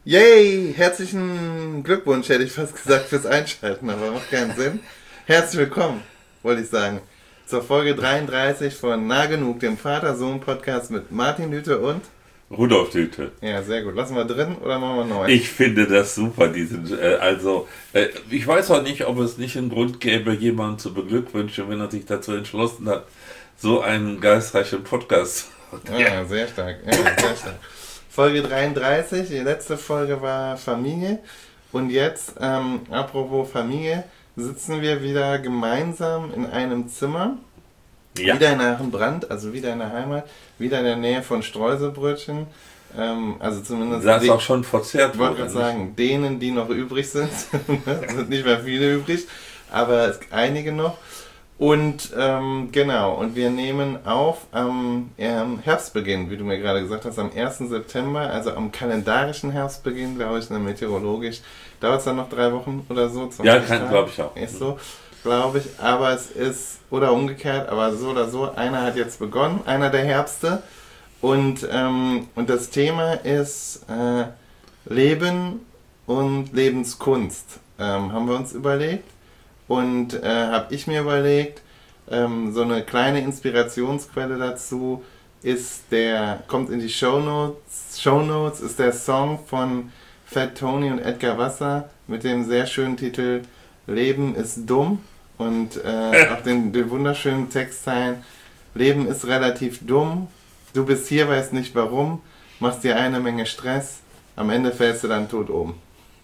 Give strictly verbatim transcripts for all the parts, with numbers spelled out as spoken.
Yay! Herzlichen Glückwunsch, hätte ich fast gesagt, fürs Einschalten, aber macht keinen Sinn. Herzlich willkommen, wollte ich sagen, zur Folge dreiunddreißig von Nah genug, dem Vater-Sohn-Podcast mit Martin Lüthe und Rudolf Lüthe. Ja, sehr gut. Lassen wir drin oder machen wir neu? Ich finde das super, diesen, äh, also, äh, ich weiß auch nicht, ob es nicht einen Grund gäbe, jemanden zu beglückwünschen, wenn er sich dazu entschlossen hat, so einen geistreichen Podcast. Ja, sehr stark. Ja, sehr stark. Folge dreiunddreißig, die letzte Folge war Familie. Und jetzt, ähm, apropos Familie, sitzen wir wieder gemeinsam in einem Zimmer. Ja. Wieder in Aachen-Brand, also wieder in der Heimat, wieder in der Nähe von Streuselbrötchen. Ähm, also zumindest. Das ist auch schon verzehrt worden. Ich wollte gerade sagen, denen, die noch übrig sind, sind nicht mehr viele übrig, aber es einige noch. Und ähm, genau, und wir nehmen auf am ähm, Herbstbeginn, wie du mir gerade gesagt hast, am ersten September, also am kalendarischen Herbstbeginn, glaube ich, ne, meteorologisch. Dauert es dann noch drei Wochen oder so? Ja, kann, glaube ich auch. Ist so, glaube ich. Aber es ist, oder umgekehrt, aber so oder so, einer hat jetzt begonnen, einer der Herbste. Und, ähm, und das Thema ist äh, Leben und Lebenskunst, ähm, haben wir uns überlegt. Und äh, habe ich mir überlegt, ähm, so eine kleine Inspirationsquelle dazu ist der, kommt in die Shownotes, Shownotes ist der Song von Fat Tony und Edgar Wasser mit dem sehr schönen Titel Leben ist dumm und äh, auch den, den wunderschönen Textzeilen Leben ist relativ dumm, du bist hier, weißt nicht warum, machst dir eine Menge Stress, am Ende fällst du dann tot um.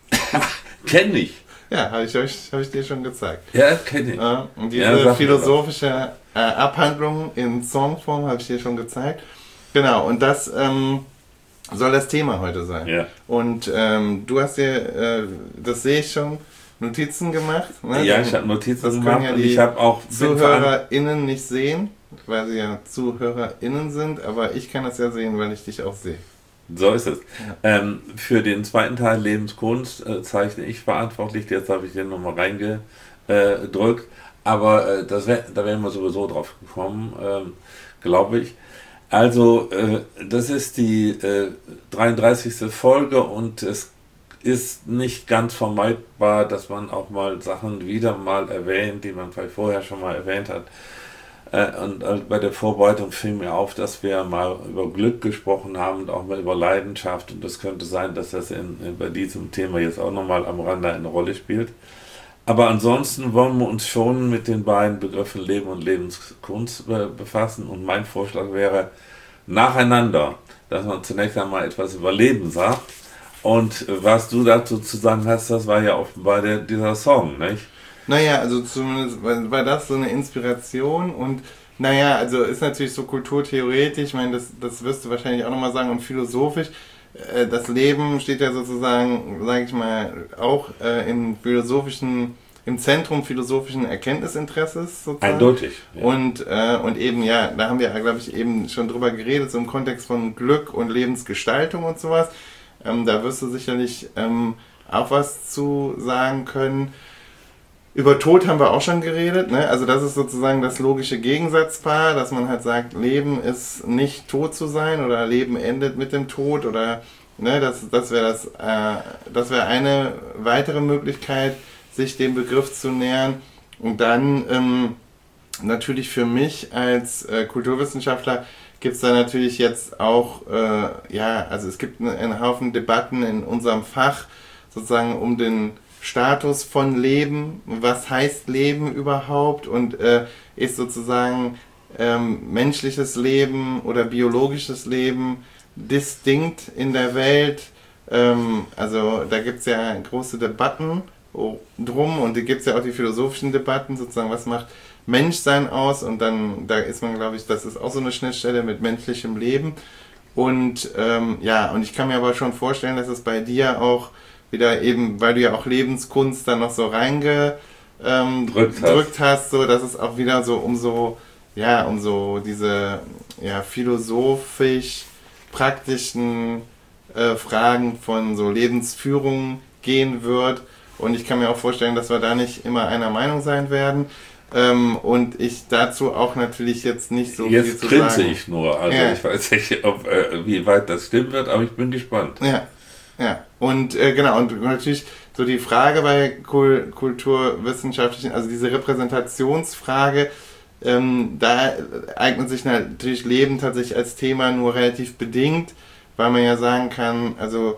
Kenn ich. Ja, habe ich, euch, hab ich dir schon gezeigt. Ja, kenne ich. Ja, und diese ja, philosophische äh, Abhandlung in Songform habe ich dir schon gezeigt. Genau, und das ähm, soll das Thema heute sein. Ja. Und ähm, du hast dir, äh, das sehe ich schon, Notizen gemacht. Ne? Ja, ich habe Notizen das gemacht können ja und die ich habe auch ZuhörerInnen nicht sehen, weil sie ja ZuhörerInnen sind, aber ich kann das ja sehen, weil ich dich auch sehe. So ist es. Ja. Ähm, für den zweiten Teil Lebenskunst äh, zeichne ich verantwortlich. Jetzt habe ich den nochmal reingedrückt. Aber äh, das wär, da wären wir sowieso drauf gekommen, ähm, glaube ich. Also, äh, das ist die äh, dreiunddreißigste Folge und es ist nicht ganz vermeidbar, dass man auch mal Sachen wieder mal erwähnt, die man vielleicht vorher schon mal erwähnt hat. Und bei der Vorbereitung fiel mir auf, dass wir mal über Glück gesprochen haben und auch mal über Leidenschaft. Und das könnte sein, dass das in, in, bei diesem Thema jetzt auch nochmal am Rande eine Rolle spielt. Aber ansonsten wollen wir uns schon mit den beiden Begriffen Leben und Lebenskunst befassen. Und mein Vorschlag wäre nacheinander, dass man zunächst einmal etwas über Leben sagt. Und was du dazu zu sagen hast, das war ja offenbar der, dieser Song, nicht? Naja, also zumindest war das so eine Inspiration und naja, also ist natürlich so kulturtheoretisch, ich meine, das, das wirst du wahrscheinlich auch nochmal sagen, und philosophisch, äh, das Leben steht ja sozusagen, sage ich mal, auch äh, im philosophischen, im Zentrum philosophischen Erkenntnisinteresses sozusagen. Eindeutig. Ja. Und, äh, und eben, ja, da haben wir, glaube ich, eben schon drüber geredet, so im Kontext von Glück und Lebensgestaltung und sowas. Ähm, da wirst du sicherlich ähm, auch was zu sagen können. Über Tod haben wir auch schon geredet, ne? Also das ist sozusagen das logische Gegensatzpaar, dass man halt sagt, Leben ist nicht tot zu sein oder Leben endet mit dem Tod oder ne, das, das wäre das, äh, das wäre eine weitere Möglichkeit, sich dem Begriff zu nähern. Und dann ähm, natürlich für mich als äh, Kulturwissenschaftler gibt es da natürlich jetzt auch, äh, ja, also es gibt einen, einen Haufen Debatten in unserem Fach sozusagen um den Status von Leben, was heißt Leben überhaupt und äh, ist sozusagen ähm, menschliches Leben oder biologisches Leben distinkt in der Welt. Ähm, also da gibt es ja große Debatten drum und da gibt es ja auch die philosophischen Debatten, sozusagen was macht Menschsein aus und dann, da ist man, glaube ich, das ist auch so eine Schnittstelle mit menschlichem Leben und ähm, ja, und ich kann mir aber schon vorstellen, dass es bei dir auch wieder eben, weil du ja auch Lebenskunst dann noch so reingedrückt ähm, hast. hast, so dass es auch wieder so um so, ja, um so diese ja, philosophisch praktischen äh, Fragen von so Lebensführung gehen wird. Und ich kann mir auch vorstellen, dass wir da nicht immer einer Meinung sein werden. Ähm, und ich dazu auch natürlich jetzt nicht so jetzt viel zu sagen. Jetzt grinse ich nur. Also ja. Ich weiß nicht, ob, äh, wie weit das stimmen wird, aber ich bin gespannt. Ja. Ja, und äh, genau, und natürlich so die Frage bei Kul- Kulturwissenschaftlichen, also diese Repräsentationsfrage, ähm, da eignet sich natürlich Leben tatsächlich als Thema nur relativ bedingt, weil man ja sagen kann, also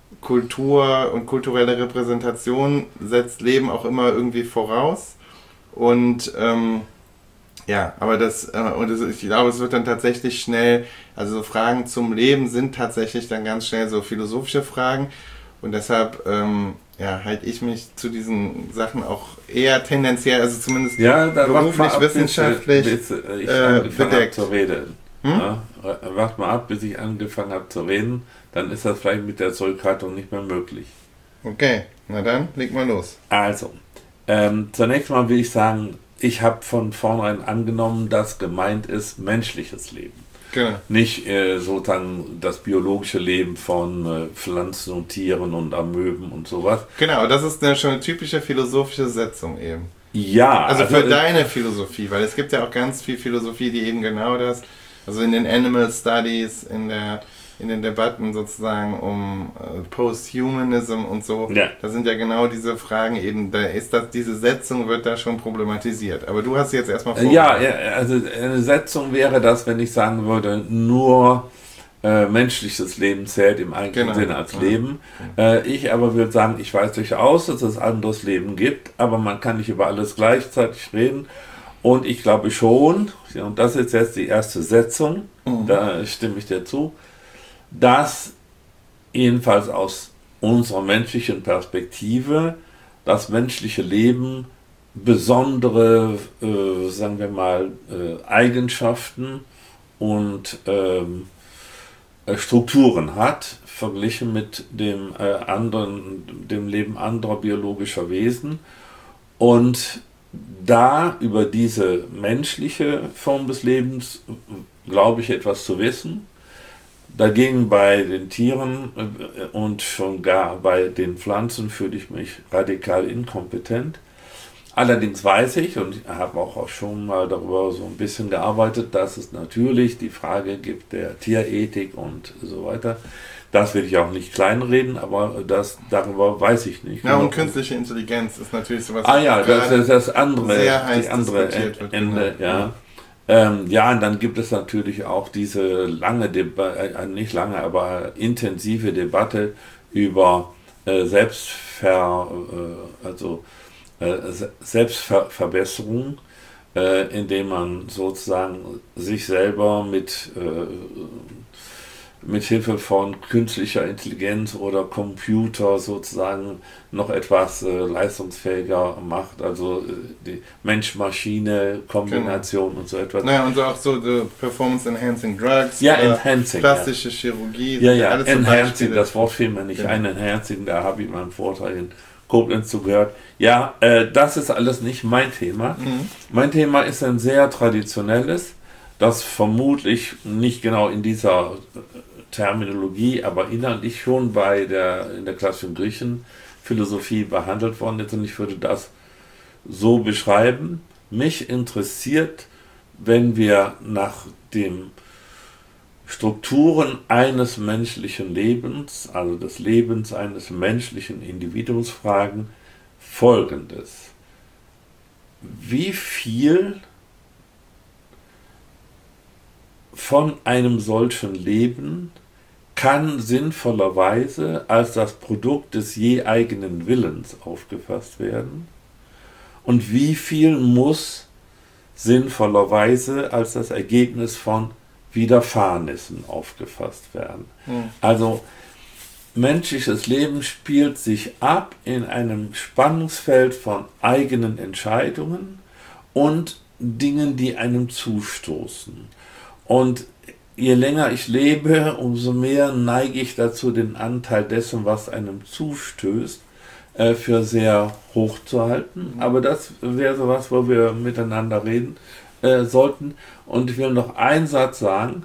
Kultur und kulturelle Repräsentation setzt Leben auch immer irgendwie voraus. Und ähm, ja, aber das, äh, und das, ich glaube, es wird dann tatsächlich schnell, also so Fragen zum Leben sind tatsächlich dann ganz schnell so philosophische Fragen. Und deshalb ähm, ja, halte ich mich zu diesen Sachen auch eher tendenziell, also zumindest Ja, da beruflich, ab, wissenschaftlich bis, bis ich äh, angefangen habe bedeckt. zu reden. Hm? Ja, wart mal ab, bis ich angefangen habe zu reden, dann ist das vielleicht mit der Zurückhaltung nicht mehr möglich. Okay, na dann, leg mal los. Also, ähm, zunächst mal will ich sagen, ich habe von vornherein angenommen, dass gemeint ist menschliches Leben. Genau. Nicht äh, sozusagen das biologische Leben von äh, Pflanzen und Tieren und Amöben und sowas. Genau, das ist eine, schon eine typische philosophische Setzung eben. Ja, Also, also für äh, deine Philosophie, weil es gibt ja auch ganz viel Philosophie, die eben genau das, also in den Animal Studies, in der in den Debatten sozusagen um äh, Posthumanism und so, Ja. da sind ja genau diese Fragen eben, da ist das, diese Setzung wird da schon problematisiert. Aber du hast sie jetzt erstmal vor. Ja, ja, also eine Setzung wäre das, wenn ich sagen würde, nur äh, menschliches Leben zählt im eigentlichen Genau. Sinne als Ja. Leben. Äh, ich aber würde sagen, ich weiß durchaus, dass es anderes Leben gibt, aber man kann nicht über alles gleichzeitig reden. Und ich glaube schon, ja, und das ist jetzt die erste Setzung, Mhm. da stimme ich dir zu, dass jedenfalls aus unserer menschlichen Perspektive das menschliche Leben besondere, äh, sagen wir mal, äh, Eigenschaften und ähm, äh, Strukturen hat, verglichen mit dem äh, anderen, dem Leben anderer biologischer Wesen. Und da über diese menschliche Form des Lebens glaube ich etwas zu wissen. Dagegen bei den Tieren äh, und schon gar bei den Pflanzen fühle ich mich radikal inkompetent. Allerdings weiß ich, und ich habe auch schon mal darüber so ein bisschen gearbeitet, dass es natürlich die Frage gibt der Tierethik und so weiter. Das will ich auch nicht kleinreden, aber das, darüber weiß ich nicht. Ja, und Genau. künstliche Intelligenz ist natürlich sowas. Ah ja, das gerade ist das andere, sehr heiß die andere diskutiert wird, Ende, genau. ja. Ähm, ja, und dann gibt es natürlich auch diese lange Debatte, äh, nicht lange, aber intensive Debatte über äh, Selbstver, äh, also äh, Selbstverbesserung, äh, indem man sozusagen sich selber mit äh, mit Hilfe von künstlicher Intelligenz oder Computer sozusagen noch etwas äh, leistungsfähiger macht, also äh, die Mensch-Maschine-Kombination Genau. und so etwas. Naja, und so auch so the Performance-Enhancing Drugs, Ja, oder Enhancing. plastische Chirurgie, Ja, ja, alles so Enhancing, Beispiele. das Wort fiel mir nicht Genau. ein, Enhancing, da habe ich meinen Vortrag in Koblenz zugehört. Ja, äh, das ist alles nicht mein Thema. Mhm. Mein Thema ist ein sehr traditionelles, das vermutlich nicht genau in dieser Terminologie, aber inhaltlich schon bei der, in der klassischen Griechenphilosophie behandelt worden ist, und ich würde das so beschreiben. Mich interessiert, wenn wir nach den Strukturen eines menschlichen Lebens, also des Lebens eines menschlichen Individuums fragen, Folgendes. Wie viel von einem solchen Leben kann sinnvollerweise als das Produkt des je eigenen Willens aufgefasst werden? Und wie viel muss sinnvollerweise als das Ergebnis von Widerfahrnissen aufgefasst werden? Mhm. Also menschliches Leben spielt sich ab in einem Spannungsfeld von eigenen Entscheidungen und Dingen, die einem zustoßen. Und je länger ich lebe, umso mehr neige ich dazu, den Anteil dessen, was einem zustößt, äh, für sehr hoch zu halten. Aber das wäre so was, wo wir miteinander reden äh, sollten. Und ich will noch einen Satz sagen.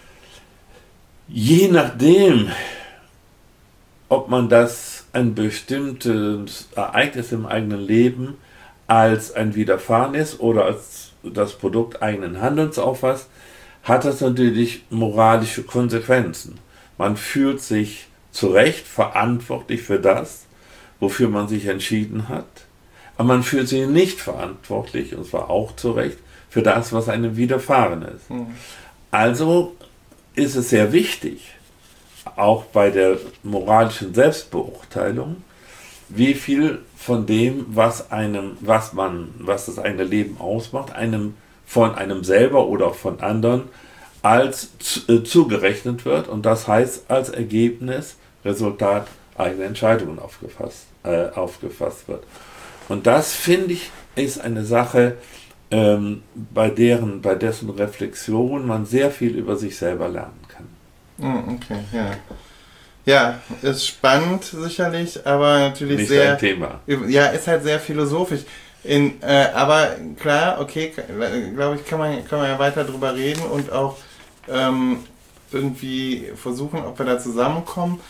Je nachdem, ob man das ein bestimmtes Ereignis im eigenen Leben als ein Widerfahrenes oder als das Produkt eigenen Handelns auffasst, hat das natürlich moralische Konsequenzen. Man fühlt sich zu Recht verantwortlich für das, wofür man sich entschieden hat, aber man fühlt sich nicht verantwortlich, und zwar auch zu Recht, für das, was einem widerfahren ist. Mhm. Also ist es sehr wichtig, auch bei der moralischen Selbstbeurteilung, wie viel von dem, was einem, was man, was das eigene Leben ausmacht, einem von einem selber oder auch von anderen als äh, zugerechnet wird, und das heißt als Ergebnis, Resultat eigener Entscheidungen aufgefasst, äh, aufgefasst wird. Und das, finde ich, ist eine Sache, ähm, bei deren, bei dessen Reflexion man sehr viel über sich selber lernen kann. Okay, ja. Ja, ist spannend sicherlich, aber natürlich Nicht sehr... ein Thema. Ja, ist halt sehr philosophisch. In, äh, aber klar, okay, glaube ich, kann man, kann man ja weiter drüber reden und auch ähm, irgendwie versuchen, ob wir da zusammenkommen.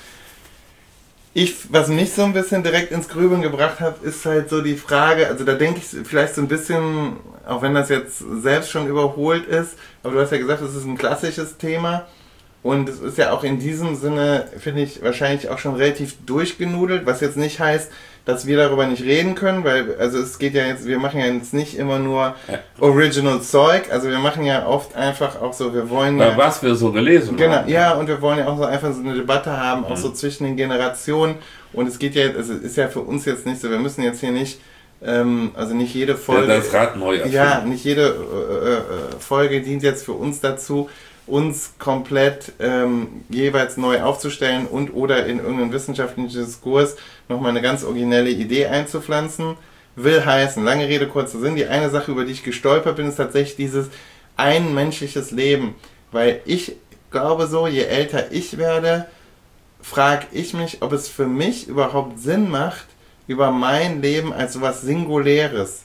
Ich, was mich so ein bisschen direkt ins Grübeln gebracht hat, ist halt so die Frage, also da denke ich vielleicht so ein bisschen, auch wenn das jetzt selbst schon überholt ist, aber du hast ja gesagt, es ist ein klassisches Thema. Und es ist ja auch in diesem Sinne, finde ich, wahrscheinlich auch schon relativ durchgenudelt, was jetzt nicht heißt, dass wir darüber nicht reden können, weil, also es geht ja jetzt, wir machen ja jetzt nicht immer nur Original Zeug, also wir machen ja oft einfach auch so, wir wollen ja... ja, was wir so gelesen genau, haben. Ja, und wir wollen ja auch so einfach so eine Debatte haben, auch mhm. so zwischen den Generationen, und es geht ja, also es ist ja für uns jetzt nicht so, wir müssen jetzt hier nicht, ähm, also nicht jede Folge... Ja, das Rad neu erfinden. Ja, nicht jede äh, äh, Folge dient jetzt für uns dazu, uns komplett ähm, jeweils neu aufzustellen und oder in irgendeinen wissenschaftlichen Diskurs nochmal eine ganz originelle Idee einzupflanzen. Will heißen, lange Rede, kurzer Sinn, die eine Sache, über die ich gestolpert bin, ist tatsächlich dieses ein menschliches Leben. Weil ich glaube so, je älter ich werde, frage ich mich, ob es für mich überhaupt Sinn macht, über mein Leben als sowas Singuläres,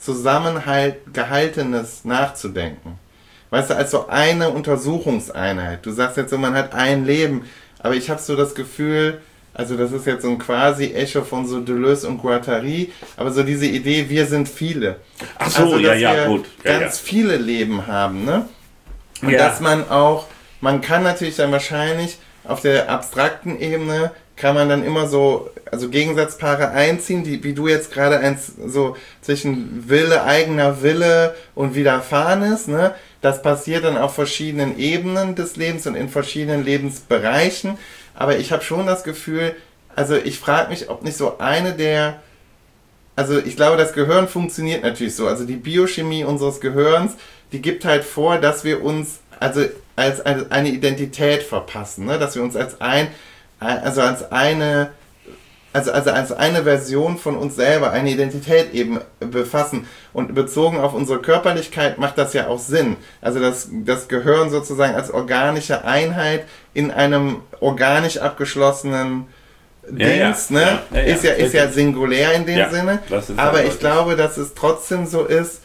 Zusammengehaltenes nachzudenken. Weißt du, als so eine Untersuchungseinheit. Du sagst jetzt so, man hat ein Leben, aber ich habe so das Gefühl, also das ist jetzt so ein quasi Echo von so Deleuze und Guattari, aber so diese Idee, wir sind viele. Ach so, also, ja, dass ja, wir gut. Ja, ganz ja. viele Leben haben, ne? Und ja. dass man auch, man kann natürlich dann wahrscheinlich auf der abstrakten Ebene, kann man dann immer so, also Gegensatzpaare einziehen, die, wie du jetzt gerade eins so zwischen Wille, eigener Wille und Widerfahrenes, ne? Das passiert dann auf verschiedenen Ebenen des Lebens und in verschiedenen Lebensbereichen. Aber ich habe schon das Gefühl, also ich frage mich, ob nicht so eine der, also ich glaube, das Gehirn funktioniert natürlich so. Also die Biochemie unseres Gehirns, die gibt halt vor, dass wir uns also als eine Identität verpassen, ne? Dass wir uns als ein, also als eine, also, also als eine Version von uns selber, eine Identität eben befassen. Und bezogen auf unsere Körperlichkeit macht das ja auch Sinn. Also das, das Gehirn sozusagen als organische Einheit in einem organisch abgeschlossenen ja, Dings, ja, ne? Ja, ja, ist ja, ist ja singulär in dem ja, Sinne. Aber ich glaube, dass es trotzdem so ist,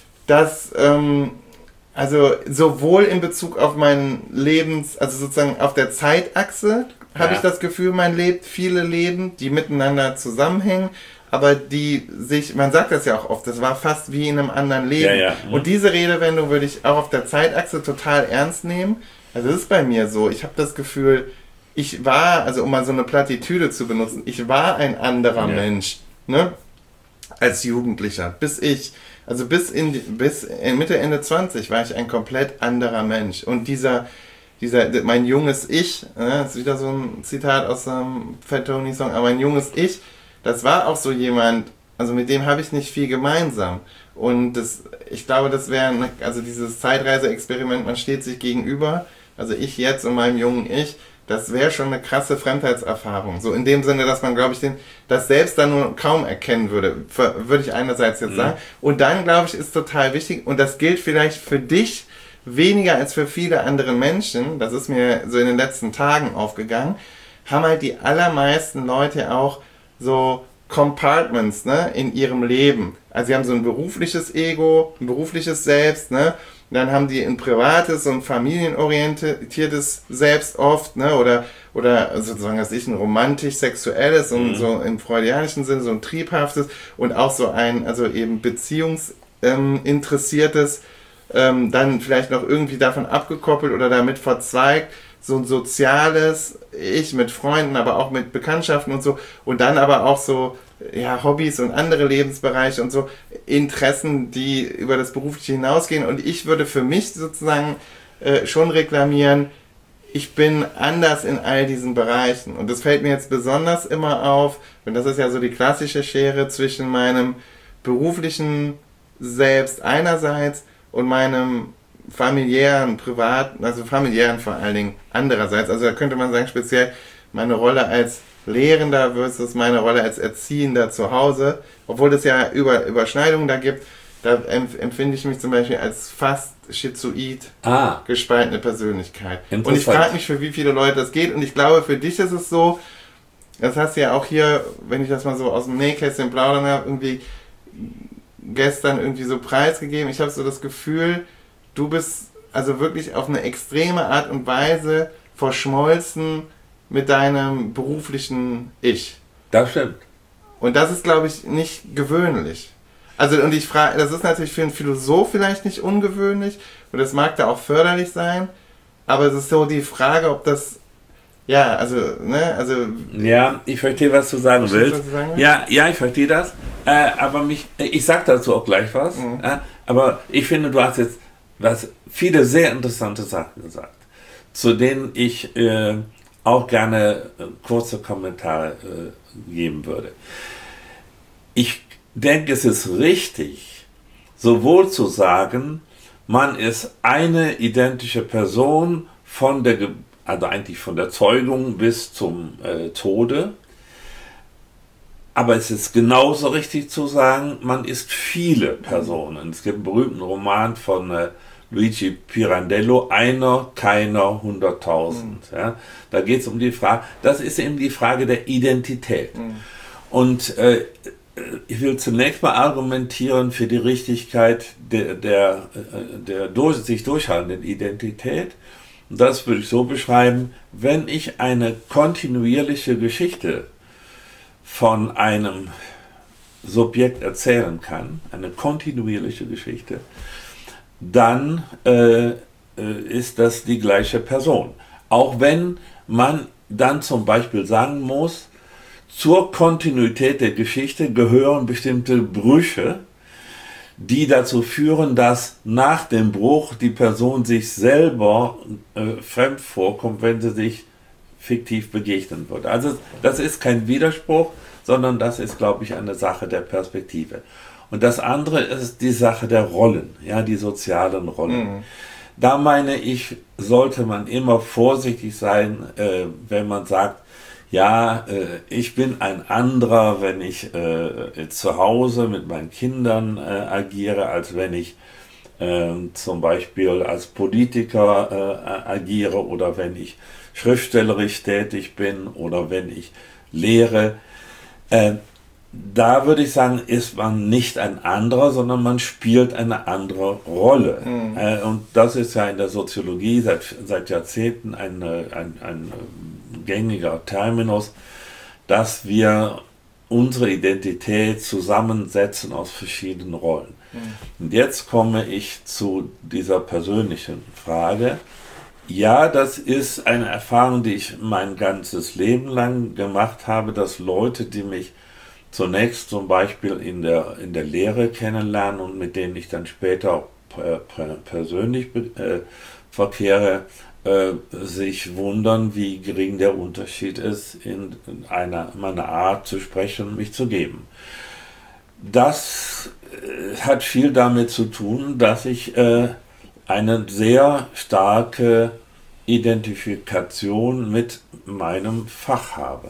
dass, ähm, also sowohl in Bezug auf meinen Lebens, also sozusagen auf der Zeitachse, habe ja. ich das Gefühl, man lebt viele Leben, die miteinander zusammenhängen, aber die sich, man sagt das ja auch oft, das war fast wie in einem anderen Leben. Ja, ja. Mhm. Und diese Redewendung würde ich auch auf der Zeitachse total ernst nehmen. Also das ist bei mir so, ich habe das Gefühl, ich war, also um mal so eine Plattitüde zu benutzen, ich war ein anderer ja. Mensch, ne? Als Jugendlicher, bis ich, also bis in bis in Mitte, Ende zwanzig war ich ein komplett anderer Mensch. Und dieser Dieser, mein junges Ich, äh, das ist wieder so ein Zitat aus einem Fat Tony Song, aber mein junges Ich, das war auch so jemand, also mit dem habe ich nicht viel gemeinsam. Und das, ich glaube, das wäre, also dieses Zeitreise-Experiment, man steht sich gegenüber, also ich jetzt und meinem jungen Ich, das wäre schon eine krasse Fremdheitserfahrung. So in dem Sinne, dass man, glaube ich, den, das selbst dann nur kaum erkennen würde, würde ich einerseits jetzt mhm. sagen. Und dann, glaube ich, ist total wichtig, und das gilt vielleicht für dich, weniger als für viele andere Menschen, das ist mir so in den letzten Tagen aufgegangen, haben halt die allermeisten Leute auch so Compartments, ne, in ihrem Leben. Also sie haben so ein berufliches Ego, ein berufliches Selbst, ne, und dann haben die ein privates und familienorientiertes Selbst oft, ne, oder, oder sozusagen, was ich, ein romantisch-sexuelles und mhm. so im freudianischen Sinne so ein triebhaftes und auch so ein, also eben beziehungsinteressiertes, Ähm, dann vielleicht noch irgendwie davon abgekoppelt oder damit verzweigt, so ein soziales Ich mit Freunden, aber auch mit Bekanntschaften und so und dann aber auch so ja, Hobbys und andere Lebensbereiche und so Interessen, die über das Berufliche hinausgehen und ich würde für mich sozusagen äh, schon reklamieren, ich bin anders in all diesen Bereichen und das fällt mir jetzt besonders immer auf und das ist ja so die klassische Schere zwischen meinem beruflichen Selbst einerseits und meinem familiären, privaten, also familiären vor allen Dingen andererseits. Also da könnte man sagen, speziell meine Rolle als Lehrender versus meine Rolle als Erziehender zu Hause, obwohl es ja Über, Überschneidungen da gibt, da empfinde ich mich zum Beispiel als fast schizoid ah. gespaltene Persönlichkeit. Und ich frage mich, für wie viele Leute das geht und ich glaube, für dich ist es so, das hast du ja auch hier, wenn ich das mal so aus dem Nähkästchen plaudern habe, irgendwie gestern irgendwie so preisgegeben. Ich habe so das Gefühl, du bist also wirklich auf eine extreme Art und Weise verschmolzen mit deinem beruflichen Ich. Das stimmt. Und das ist, glaube ich, nicht gewöhnlich. Also, und ich frage, das ist natürlich für einen Philosoph vielleicht nicht ungewöhnlich und das mag da auch förderlich sein, aber es ist so die Frage, ob das, ja, also, ne, also... Ja, ich verstehe, was du sagen willst. Was du sagen willst? Ja, ja, ich verstehe das, äh, aber mich, ich sag dazu auch gleich was, mhm. äh, aber ich finde, du hast jetzt was, viele sehr interessante Sachen gesagt, zu denen ich äh, auch gerne äh, kurze Kommentare äh, geben würde. Ich denke, es ist richtig, sowohl zu sagen, man ist eine identische Person von der, also eigentlich von der Zeugung bis zum äh, Tode, aber es ist genauso richtig zu sagen, man ist viele Personen. Es gibt einen berühmten Roman von äh, Luigi Pirandello, einer, keiner, hunderttausend. Mhm. Ja? Da geht es um die Frage, das ist eben die Frage der Identität. Mhm. Und äh, ich will zunächst mal argumentieren für die Richtigkeit der, der, der durch, sich durchhaltenden Identität. Und das würde ich so beschreiben, wenn ich eine kontinuierliche Geschichte von einem Subjekt erzählen kann, eine kontinuierliche Geschichte, dann äh, ist das die gleiche Person. Auch wenn man dann zum Beispiel sagen muss, zur Kontinuität der Geschichte gehören bestimmte Brüche, die dazu führen, dass nach dem Bruch die Person sich selber äh, fremd vorkommt, wenn sie sich fiktiv begegnen würde. Also das ist kein Widerspruch, sondern das ist, glaube ich, eine Sache der Perspektive. Und das andere ist die Sache der Rollen, ja, die sozialen Rollen. Mhm. Da meine ich, sollte man immer vorsichtig sein, äh, wenn man sagt, ja, äh, ich bin ein anderer, wenn ich äh, zu Hause mit meinen Kindern äh, agiere, als wenn ich äh, zum Beispiel als Politiker äh, agiere oder wenn ich schriftstellerisch tätig bin oder wenn ich lehre. Äh, da würde ich sagen, ist man nicht ein anderer, sondern man spielt eine andere Rolle. Mhm. Äh, und das ist ja in der Soziologie seit, seit Jahrzehnten ein, ein, ein gängiger Terminus, dass wir unsere Identität zusammensetzen aus verschiedenen Rollen. Mhm. Und jetzt komme ich zu dieser persönlichen Frage. Ja, das ist eine Erfahrung, die ich mein ganzes Leben lang gemacht habe, dass Leute, die mich zunächst zum Beispiel in der, in der Lehre kennenlernen und mit denen ich dann später auch persönlich äh, verkehre, äh, sich wundern, wie gering der Unterschied ist in, in einer, meiner Art zu sprechen und mich zu geben. Das äh, hat viel damit zu tun, dass ich äh, eine sehr starke Identifikation mit meinem Fach habe.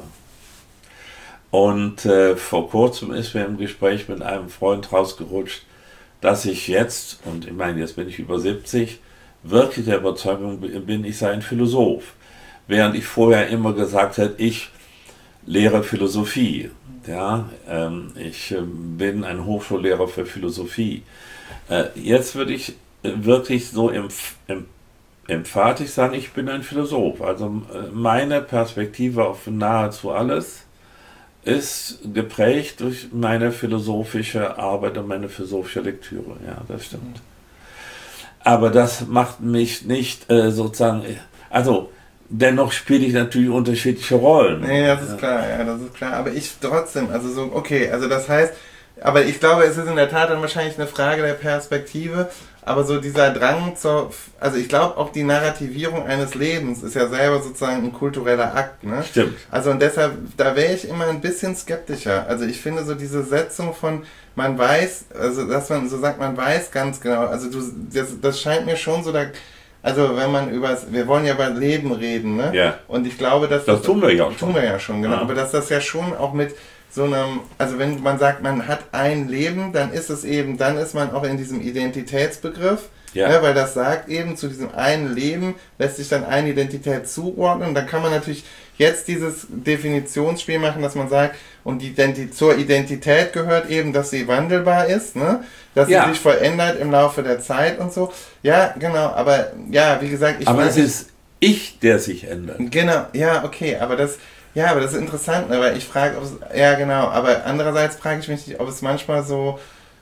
Und äh, vor kurzem ist mir im Gespräch mit einem Freund rausgerutscht, dass ich jetzt, und ich meine, jetzt bin ich über siebzig, wirklich der Überzeugung bin, ich sei ein Philosoph. Während ich vorher immer gesagt hätte, ich lehre Philosophie. Ja, ähm, ich äh, bin ein Hochschullehrer für Philosophie. Äh, jetzt würde ich wirklich so empf empf emphatisch sagen, ich bin ein Philosoph. Also äh, meine Perspektive auf nahezu alles ist geprägt durch meine philosophische Arbeit und meine philosophische Lektüre. Ja, das stimmt. Aber das macht mich nicht äh, sozusagen, also dennoch spiele ich natürlich unterschiedliche Rollen. Nee, das ist ja. klar, ja, das ist klar. Aber ich trotzdem, also so, okay, also das heißt, aber ich glaube, es ist in der Tat dann wahrscheinlich eine Frage der Perspektive, aber so dieser Drang zur, also ich glaube auch die Narrativierung eines Lebens ist ja selber sozusagen ein kultureller Akt, ne? Stimmt. Also und deshalb, da wäre ich immer ein bisschen skeptischer. Also ich finde so diese Setzung von, man weiß, also dass man so sagt, man weiß ganz genau, also du, das, das scheint mir schon so da, also wenn man über, wir wollen ja über Leben reden, ne? Ja. Und ich glaube, dass das, das tun wir ja auch schon. Tun wir ja schon, genau. Ja. Aber dass das ja schon auch mit so einem, also wenn man sagt, man hat ein Leben, dann ist es eben, dann ist man auch in diesem Identitätsbegriff, ja. Ne, weil das sagt eben, zu diesem einen Leben lässt sich dann eine Identität zuordnen und dann kann man natürlich jetzt dieses Definitionsspiel machen, dass man sagt, und die Identi- zur Identität gehört eben, dass sie wandelbar ist, ne? Dass ja. sie sich verändert im Laufe der Zeit und so. Ja, genau, aber ja, wie gesagt, ich Aber es ist ich, der sich ändert. Genau, ja, okay, aber das Ja, aber das ist interessant, ne, weil ich frage, ob es, ja genau, aber andererseits frage ich mich nicht, ob es manchmal so,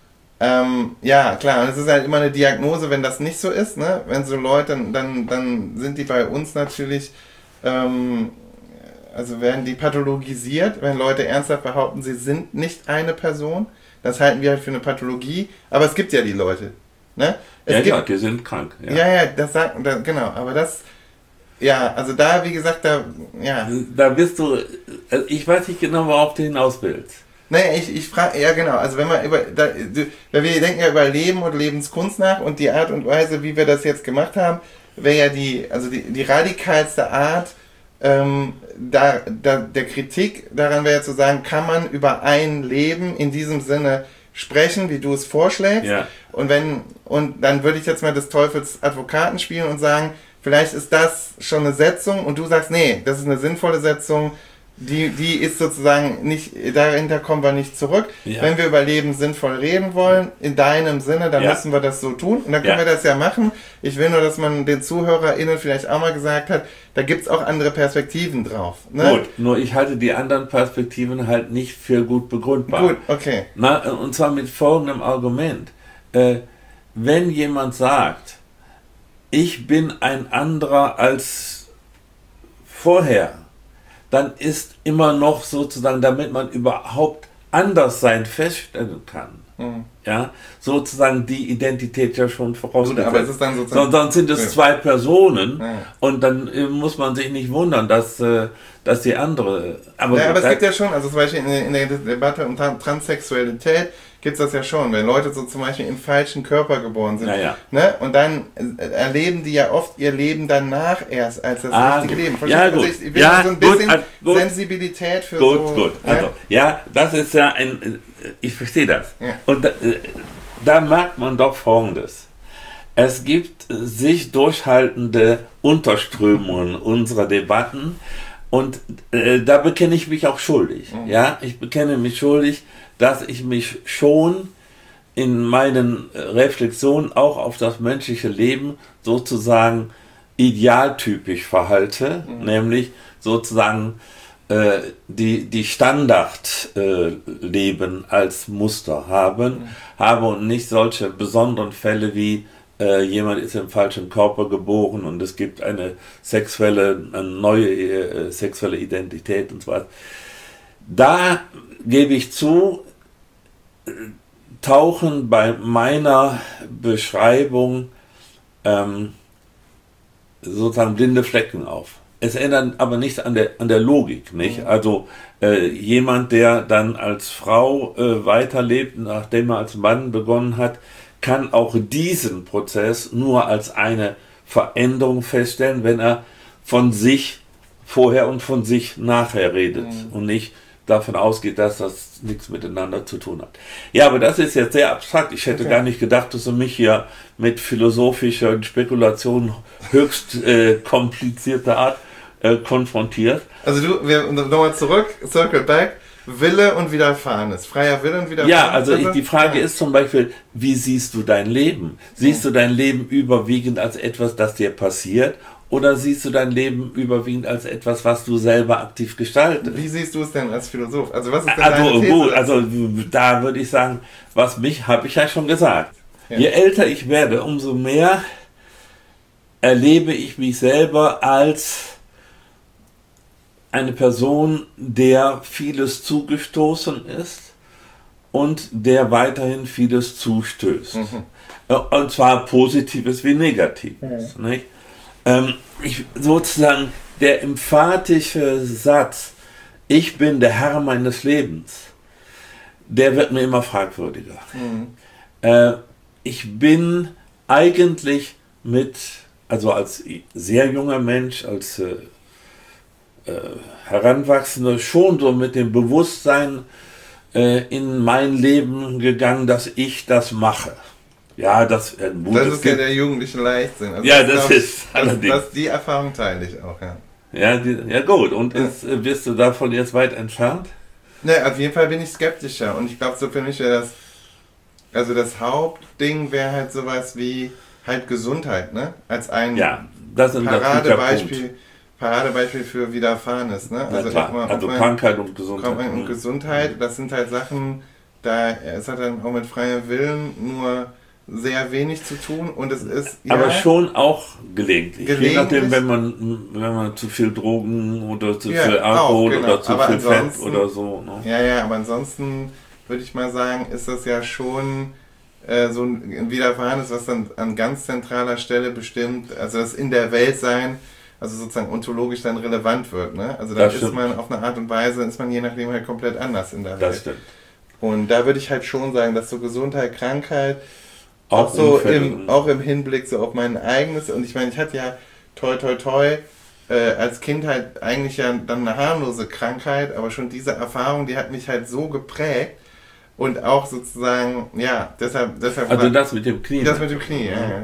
ähm, ja klar, und es ist halt immer eine Diagnose, wenn das nicht so ist, ne, wenn so Leute, dann, dann sind die bei uns natürlich, ähm, also werden die pathologisiert, wenn Leute ernsthaft behaupten, sie sind nicht eine Person, das halten wir halt für eine Pathologie, aber es gibt ja die Leute, ne. Es ja, gibt, ja, die sind krank. Ja, ja, ja das sagt, da, genau, aber das... Ja, also da, wie gesagt, da, ja. Da bist du, also ich weiß nicht genau, worauf du hinaus willst. Naja, ich, ich frage, ja genau, also wenn man über, da, weil wir denken ja über Leben und Lebenskunst nach und die Art und Weise, wie wir das jetzt gemacht haben, wäre ja die, also die, die radikalste Art ähm, da, da, der Kritik daran wäre ja zu sagen, kann man über ein Leben in diesem Sinne sprechen, wie du es vorschlägst. Ja. Und wenn, und dann würde ich jetzt mal des Teufels Advokaten spielen und sagen, vielleicht ist das schon eine Setzung und du sagst, nee, das ist eine sinnvolle Setzung, die, die ist sozusagen nicht, dahinter kommen wir nicht zurück. Ja. Wenn wir über Leben sinnvoll reden wollen, in deinem Sinne, dann ja. müssen wir das so tun und dann können ja. wir das ja machen. Ich will nur, dass man den ZuhörerInnen vielleicht auch mal gesagt hat, da gibt's auch andere Perspektiven drauf. Ne? Gut, nur ich halte die anderen Perspektiven halt nicht für gut begründbar. Gut, okay. Na, und zwar mit folgendem Argument. Äh, wenn jemand sagt, ich bin ein anderer als vorher, dann ist immer noch sozusagen, damit man überhaupt Anderssein feststellen kann, mhm. ja, sozusagen die Identität ja schon vorausgesetzt. Aber es ist dann sozusagen, sonst sind es ja. zwei Personen ja. und dann äh, muss man sich nicht wundern, dass, äh, dass die andere... Aber, ja, aber es gibt ja schon, also zum Beispiel in, in der Debatte um Transsexualität gibt es das ja schon, wenn Leute so zum Beispiel im falschen Körper geboren sind. Ja, ja. Ne? Und dann erleben die ja oft ihr Leben danach erst als das ah, richtige Leben. Ja, also gut. ich, ich will ja, so ein bisschen gut, gut. Sensibilität für gut, so... Gut, also, ja? ja, das ist ja ein... Ich verstehe das. Ja. Und da, da merkt man doch Folgendes. Es gibt sich durchhaltende Unterströmungen unserer Debatten und äh, da bekenne ich mich auch schuldig. Mhm. Ja, ich bekenne mich schuldig, dass ich mich schon in meinen Reflexionen auch auf das menschliche Leben sozusagen idealtypisch verhalte, mhm. nämlich sozusagen äh, die, die Standardleben äh, als Muster haben, mhm. habe und nicht solche besonderen Fälle wie äh, jemand ist im falschen Körper geboren und es gibt eine sexuelle, eine neue äh, sexuelle Identität und so weiter. Da gebe ich zu, tauchen bei meiner Beschreibung ähm, sozusagen blinde Flecken auf. Es ändert aber nichts an der, an der Logik, nicht? Also äh, jemand, der dann als Frau äh, weiterlebt, nachdem er als Mann begonnen hat, kann auch diesen Prozess nur als eine Veränderung feststellen, wenn er von sich vorher und von sich nachher redet mhm. und nicht davon ausgeht, dass das nichts miteinander zu tun hat. Ja, aber das ist jetzt sehr abstrakt. Ich hätte okay. gar nicht gedacht, dass du mich hier mit philosophischer Spekulation höchst äh, komplizierter Art äh, konfrontiert. Also du, wir nochmal zurück, circle back, Wille und Widerfahrenes, freier Wille und Widerfahrenes. Ja, also ich, die Frage ja. ist zum Beispiel, wie siehst du dein Leben? Siehst ja. du dein Leben überwiegend als etwas, das dir passiert? Oder siehst du dein Leben überwiegend als etwas, was du selber aktiv gestaltest? Wie siehst du es denn als Philosoph? Also was ist denn also, deine These? Gut, also da würde ich sagen, was mich, habe ich ja schon gesagt. Ja. Je älter ich werde, umso mehr erlebe ich mich selber als eine Person, der vieles zugestoßen ist und der weiterhin vieles zustößt. Mhm. Und zwar Positives wie Negatives. Mhm. Nicht? Ähm, ich, sozusagen der emphatische Satz, ich bin der Herr meines Lebens, der wird mir immer fragwürdiger. Mhm. Äh, ich bin eigentlich mit, also als sehr junger Mensch, als äh, äh, Heranwachsender, schon so mit dem Bewusstsein äh, in mein Leben gegangen, dass ich das mache. Ja, das, äh, gut, das ist ja der jugendliche Leichtsinn. Also ja, das, das ist das, allerdings. Das, die Erfahrung teile ich auch, ja. Ja, die, ja gut, und ja. Ist, bist du davon jetzt weit entfernt? Ne, auf jeden Fall bin ich skeptischer und ich glaube, so für mich wäre das, also das Hauptding wäre halt sowas wie halt Gesundheit, ne? Als ein ja, das ist Paradebeispiel, Paradebeispiel für Widerfahrenes, ne? Also, klar, mal, also Krankheit und Gesundheit. Krankheit und Gesundheit, das sind halt Sachen, da es hat dann auch mit freiem Willen nur sehr wenig zu tun und es ist ja, aber schon auch gelegentlich. gelegentlich. Je nachdem, wenn man wenn man zu viel Drogen oder zu ja, viel Alkohol auch, genau. oder zu aber viel Fett oder so. Ne? Ja, ja, aber ansonsten würde ich mal sagen, ist das ja schon äh, so ein Widerfahrenes, was dann an ganz zentraler Stelle bestimmt, also das in der Welt sein, also sozusagen ontologisch dann relevant wird. Ne? Also da ist man auf eine Art und Weise, ist man je nachdem halt komplett anders in der Welt. Das stimmt. Und da würde ich halt schon sagen, dass so Gesundheit, Krankheit, Auch, auch so im, auch im Hinblick so auf mein eigenes, und ich meine, ich hatte ja toi toi toi äh, als Kind halt eigentlich ja dann eine harmlose Krankheit, aber schon diese Erfahrung, die hat mich halt so geprägt und auch sozusagen, ja, deshalb... deshalb also das mit dem Knie. Das mit dem Knie, ja. Ja,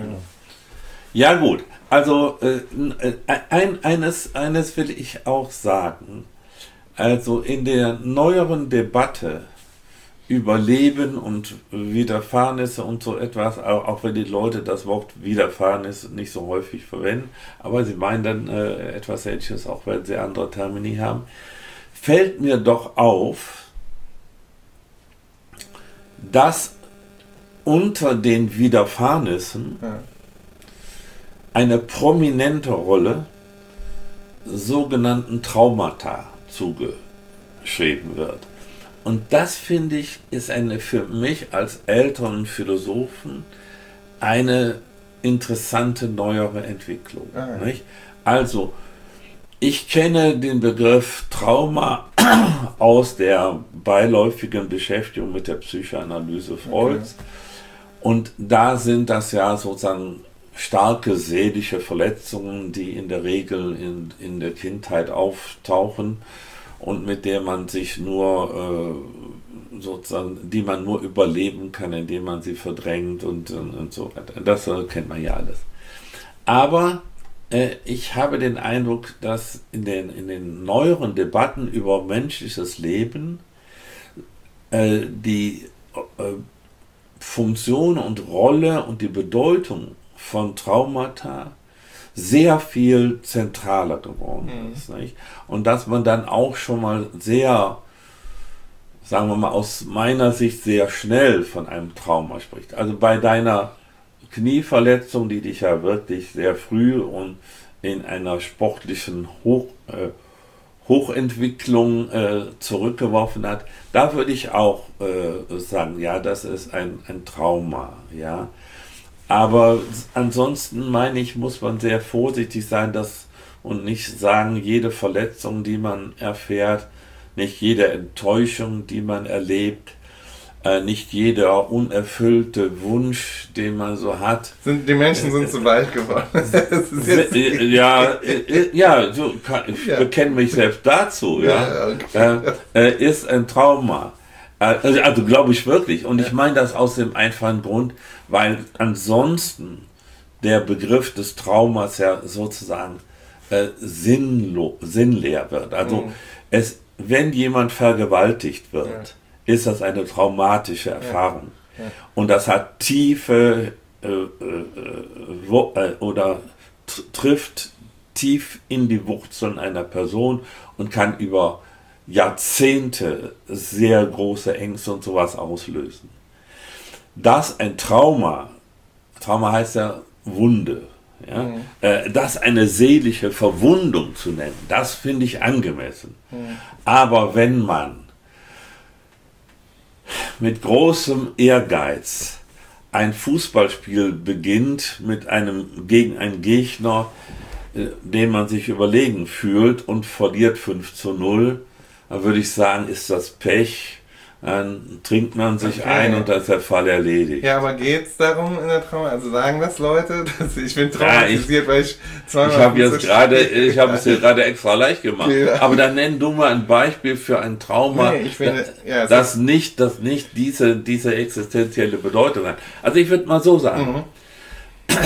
ja gut, also äh, ein, eines, eines will ich auch sagen, also in der neueren Debatte über Leben und Widerfahrnisse und so etwas, auch wenn die Leute das Wort Widerfahrenes nicht so häufig verwenden, aber sie meinen dann äh, etwas Ähnliches, auch wenn sie andere Termini haben, fällt mir doch auf, dass unter den Widerfahrnissen ja. eine prominente Rolle sogenannten Traumata zugeschrieben wird. Und das, finde ich, ist eine für mich als älteren Philosophen eine interessante neuere Entwicklung. Ah, ja. Nicht? Also, ich kenne den Begriff Trauma aus der beiläufigen Beschäftigung mit der Psychoanalyse Freuds. Okay. Und da sind das ja sozusagen starke seelische Verletzungen, die in der Regel in, in der Kindheit auftauchen und mit der man sich nur äh, sozusagen, die man nur überleben kann, indem man sie verdrängt und, und, und so weiter. Das äh, kennt man ja alles. Aber äh, ich habe den Eindruck, dass in den, in den neueren Debatten über menschliches Leben äh, die äh, Funktion und Rolle und die Bedeutung von Traumata sehr viel zentraler geworden ist. Mhm. Nicht? Und dass man dann auch schon mal sehr, sagen wir mal, aus meiner Sicht sehr schnell von einem Trauma spricht. Also bei deiner Knieverletzung, die dich ja wirklich sehr früh und in einer sportlichen Hoch, äh, Hochentwicklung äh, zurückgeworfen hat, da würde ich auch äh, sagen, ja, das ist ein, ein Trauma, ja. Aber ansonsten meine ich, muss man sehr vorsichtig sein, dass, und nicht sagen, jede Verletzung, die man erfährt, nicht jede Enttäuschung, die man erlebt, äh, nicht jeder unerfüllte Wunsch, den man so hat. Sind, die Menschen sind äh, zu weit geworden. äh, ja, äh, ja, so kann, ich ja. bekenne mich selbst dazu, ja, ja okay. äh, ist ein Trauma. Also, also glaube ich wirklich. Und ich meine das aus dem einfachen Grund, weil ansonsten der Begriff des Traumas ja sozusagen äh, sinnlo- sinnleer wird. Also mhm. es, wenn jemand vergewaltigt wird, ja. ist das eine traumatische Erfahrung. Ja. Ja. Und das hat tiefe äh, äh, wo, äh, oder t- trifft tief in die Wurzeln einer Person und kann über Jahrzehnte sehr große Ängste und sowas auslösen. Dass ein Trauma, Trauma heißt ja Wunde, Ja? Mhm. Äh, das eine seelische Verwundung zu nennen, das finde ich angemessen. Mhm. Aber wenn man mit großem Ehrgeiz ein Fußballspiel beginnt mit einem gegen einen Gegner, äh, den man sich überlegen fühlt und verliert fünf zu null, dann würde ich sagen, ist das Pech. Dann trinkt man sich okay. ein und dann ist der Fall erledigt. Ja, aber geht es darum in der Trauma? Also sagen das Leute, dass ich bin traumatisiert, ja, ich, weil ich zweimal... Ich habe jetzt gerade, ich habe es dir gerade extra leicht gemacht. Ja. Aber dann nenn du mal ein Beispiel für ein Trauma, nee, ich finde, ja, das, das nicht, das nicht diese, diese existenzielle Bedeutung hat. Also ich würde mal so sagen, mhm.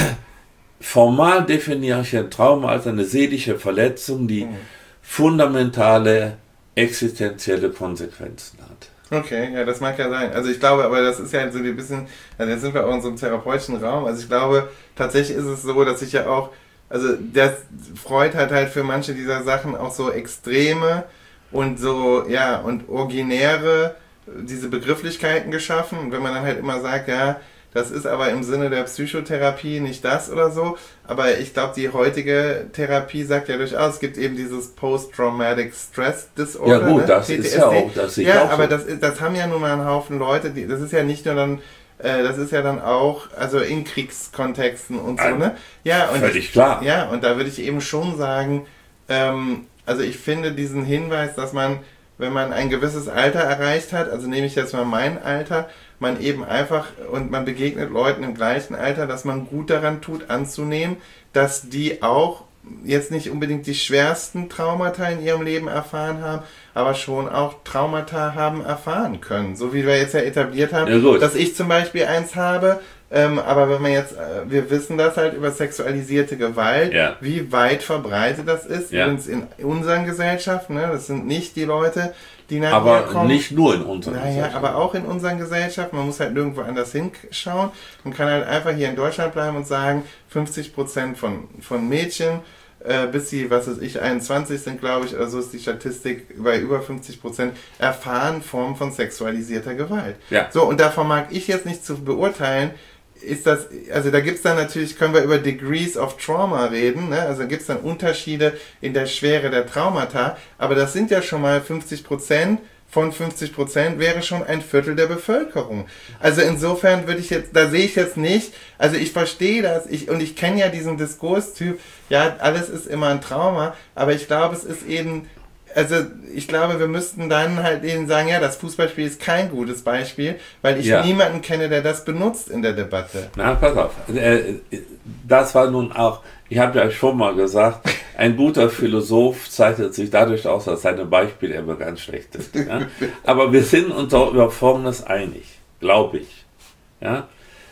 formal definiere ich ein Trauma als eine seelische Verletzung, die mhm. fundamentale existenzielle Konsequenzen hat. Okay, ja, das mag ja sein. Also ich glaube, aber das ist ja so ein bisschen, also jetzt sind wir auch in so einem therapeutischen Raum. Also ich glaube, tatsächlich ist es so, dass ich ja auch, also das Freud hat halt für manche dieser Sachen auch so extreme und so, ja, und originäre, diese Begrifflichkeiten geschaffen. Und wenn man dann halt immer sagt, ja, das ist aber im Sinne der Psychotherapie nicht das oder so. Aber ich glaube, die heutige Therapie sagt ja durchaus, es gibt eben dieses Post-Traumatic Stress Disorder. Ja gut, ne? das P T S D. Ist ja auch, das sehe ich ja, auch aber so. das, ist, das haben ja nun mal einen Haufen Leute, die, das ist ja nicht nur dann, äh, das ist ja dann auch, also in Kriegskontexten und so, Ein, ne? Ja, und völlig ich, klar. Ja, und da würde ich eben schon sagen, ähm, also ich finde diesen Hinweis, dass man, wenn man ein gewisses Alter erreicht hat, also nehme ich jetzt mal mein Alter, man eben einfach, und man begegnet Leuten im gleichen Alter, dass man gut daran tut, anzunehmen, dass die auch jetzt nicht unbedingt die schwersten Traumata in ihrem Leben erfahren haben, aber schon auch Traumata haben erfahren können. So wie wir jetzt ja etabliert haben, ja, dass ich zum Beispiel eins habe, ähm, aber wenn man jetzt, äh, wir wissen das halt über sexualisierte Gewalt, ja. wie weit verbreitet das ist, ja. übrigens in unseren Gesellschaften, ne? Das sind nicht die Leute, die nach aber mir kommen. Nicht nur in unseren naja, Gesellschaften. Aber auch in unseren Gesellschaften. Man muss halt nirgendwo anders hinschauen. Man kann halt einfach hier in Deutschland bleiben und sagen, fünfzig Prozent von, von Mädchen, äh, bis sie, was weiß ich, einundzwanzig sind, glaube ich, oder so ist die Statistik, bei über fünfzig Prozent erfahren Formen von sexualisierter Gewalt. Ja. So, und davon mag ich jetzt nicht zu beurteilen, ist das, also da gibt's dann natürlich, können wir über Degrees of Trauma reden, ne? Also da gibt's dann Unterschiede in der Schwere der Traumata, aber das sind ja schon mal fünfzig Prozent, von fünfzig Prozent wäre schon ein Viertel der Bevölkerung. Also insofern würde ich jetzt, da sehe ich jetzt nicht, also ich verstehe das, ich, und ich kenne ja diesen Diskurstyp, ja, alles ist immer ein Trauma, aber ich glaube, es ist eben, also ich glaube, wir müssten dann halt denen sagen, ja, das Fußballspiel ist kein gutes Beispiel, weil ich ja. niemanden kenne, der das benutzt in der Debatte. Na, pass auf. Das war nun auch, ich habe ja schon mal gesagt, ein guter Philosoph zeichnet sich dadurch aus, dass seine Beispiele immer ganz schlecht sind. Ja? Aber wir sind uns auch über Folgendes einig, glaube ich. Ja?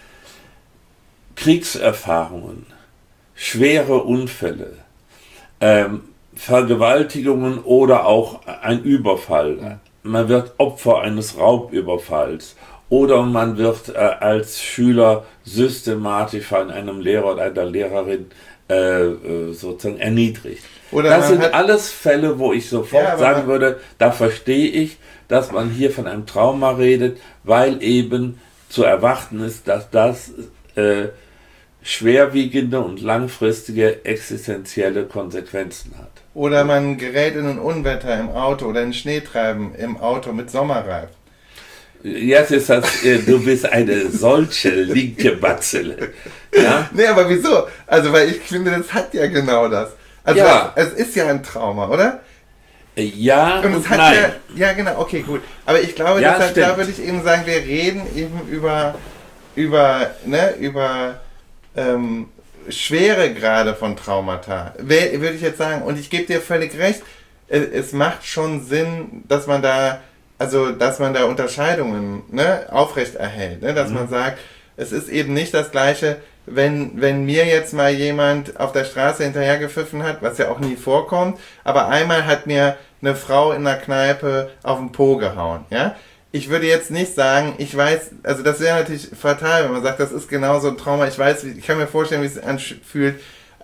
Kriegserfahrungen, schwere Unfälle, ähm, Vergewaltigungen oder auch ein Überfall. Man wird Opfer eines Raubüberfalls oder man wird äh, als Schüler systematisch von einem Lehrer oder einer Lehrerin äh, sozusagen erniedrigt. Oder das sind alles Fälle, wo ich sofort ja, sagen würde, da verstehe ich, dass man hier von einem Trauma redet, weil eben zu erwarten ist, dass das äh, schwerwiegende und langfristige existenzielle Konsequenzen hat. Oder man gerät in ein Unwetter im Auto oder in Schneetreiben im Auto mit Sommerreifen. Jetzt ist das, äh, du bist eine solche linke Batzele. Ja? Nee, aber wieso? Also, weil ich finde, das hat ja genau das. Also, ja. es, es ist ja ein Trauma, oder? Ja und, und es hat nein. Ja, ja, genau, okay, gut. Aber ich glaube, ja, deshalb, da würde ich eben sagen, wir reden eben über, über, ne, über, ähm, Schweregrade von Traumata, würde ich jetzt sagen. Und ich gebe dir völlig recht, es macht schon Sinn, dass man da, also dass man da Unterscheidungen, ne, aufrechterhält, ne, dass mhm. man sagt, es ist eben nicht das Gleiche, wenn, wenn mir jetzt mal jemand auf der Straße hinterhergepfiffen hat, was ja auch nie vorkommt, aber einmal hat mir eine Frau in der Kneipe auf den Po gehauen, ja. Ich würde jetzt nicht sagen, ich weiß, also das wäre natürlich fatal, wenn man sagt, das ist genau so ein Trauma. Ich weiß, ich kann mir vorstellen, wie es sich anfühlt,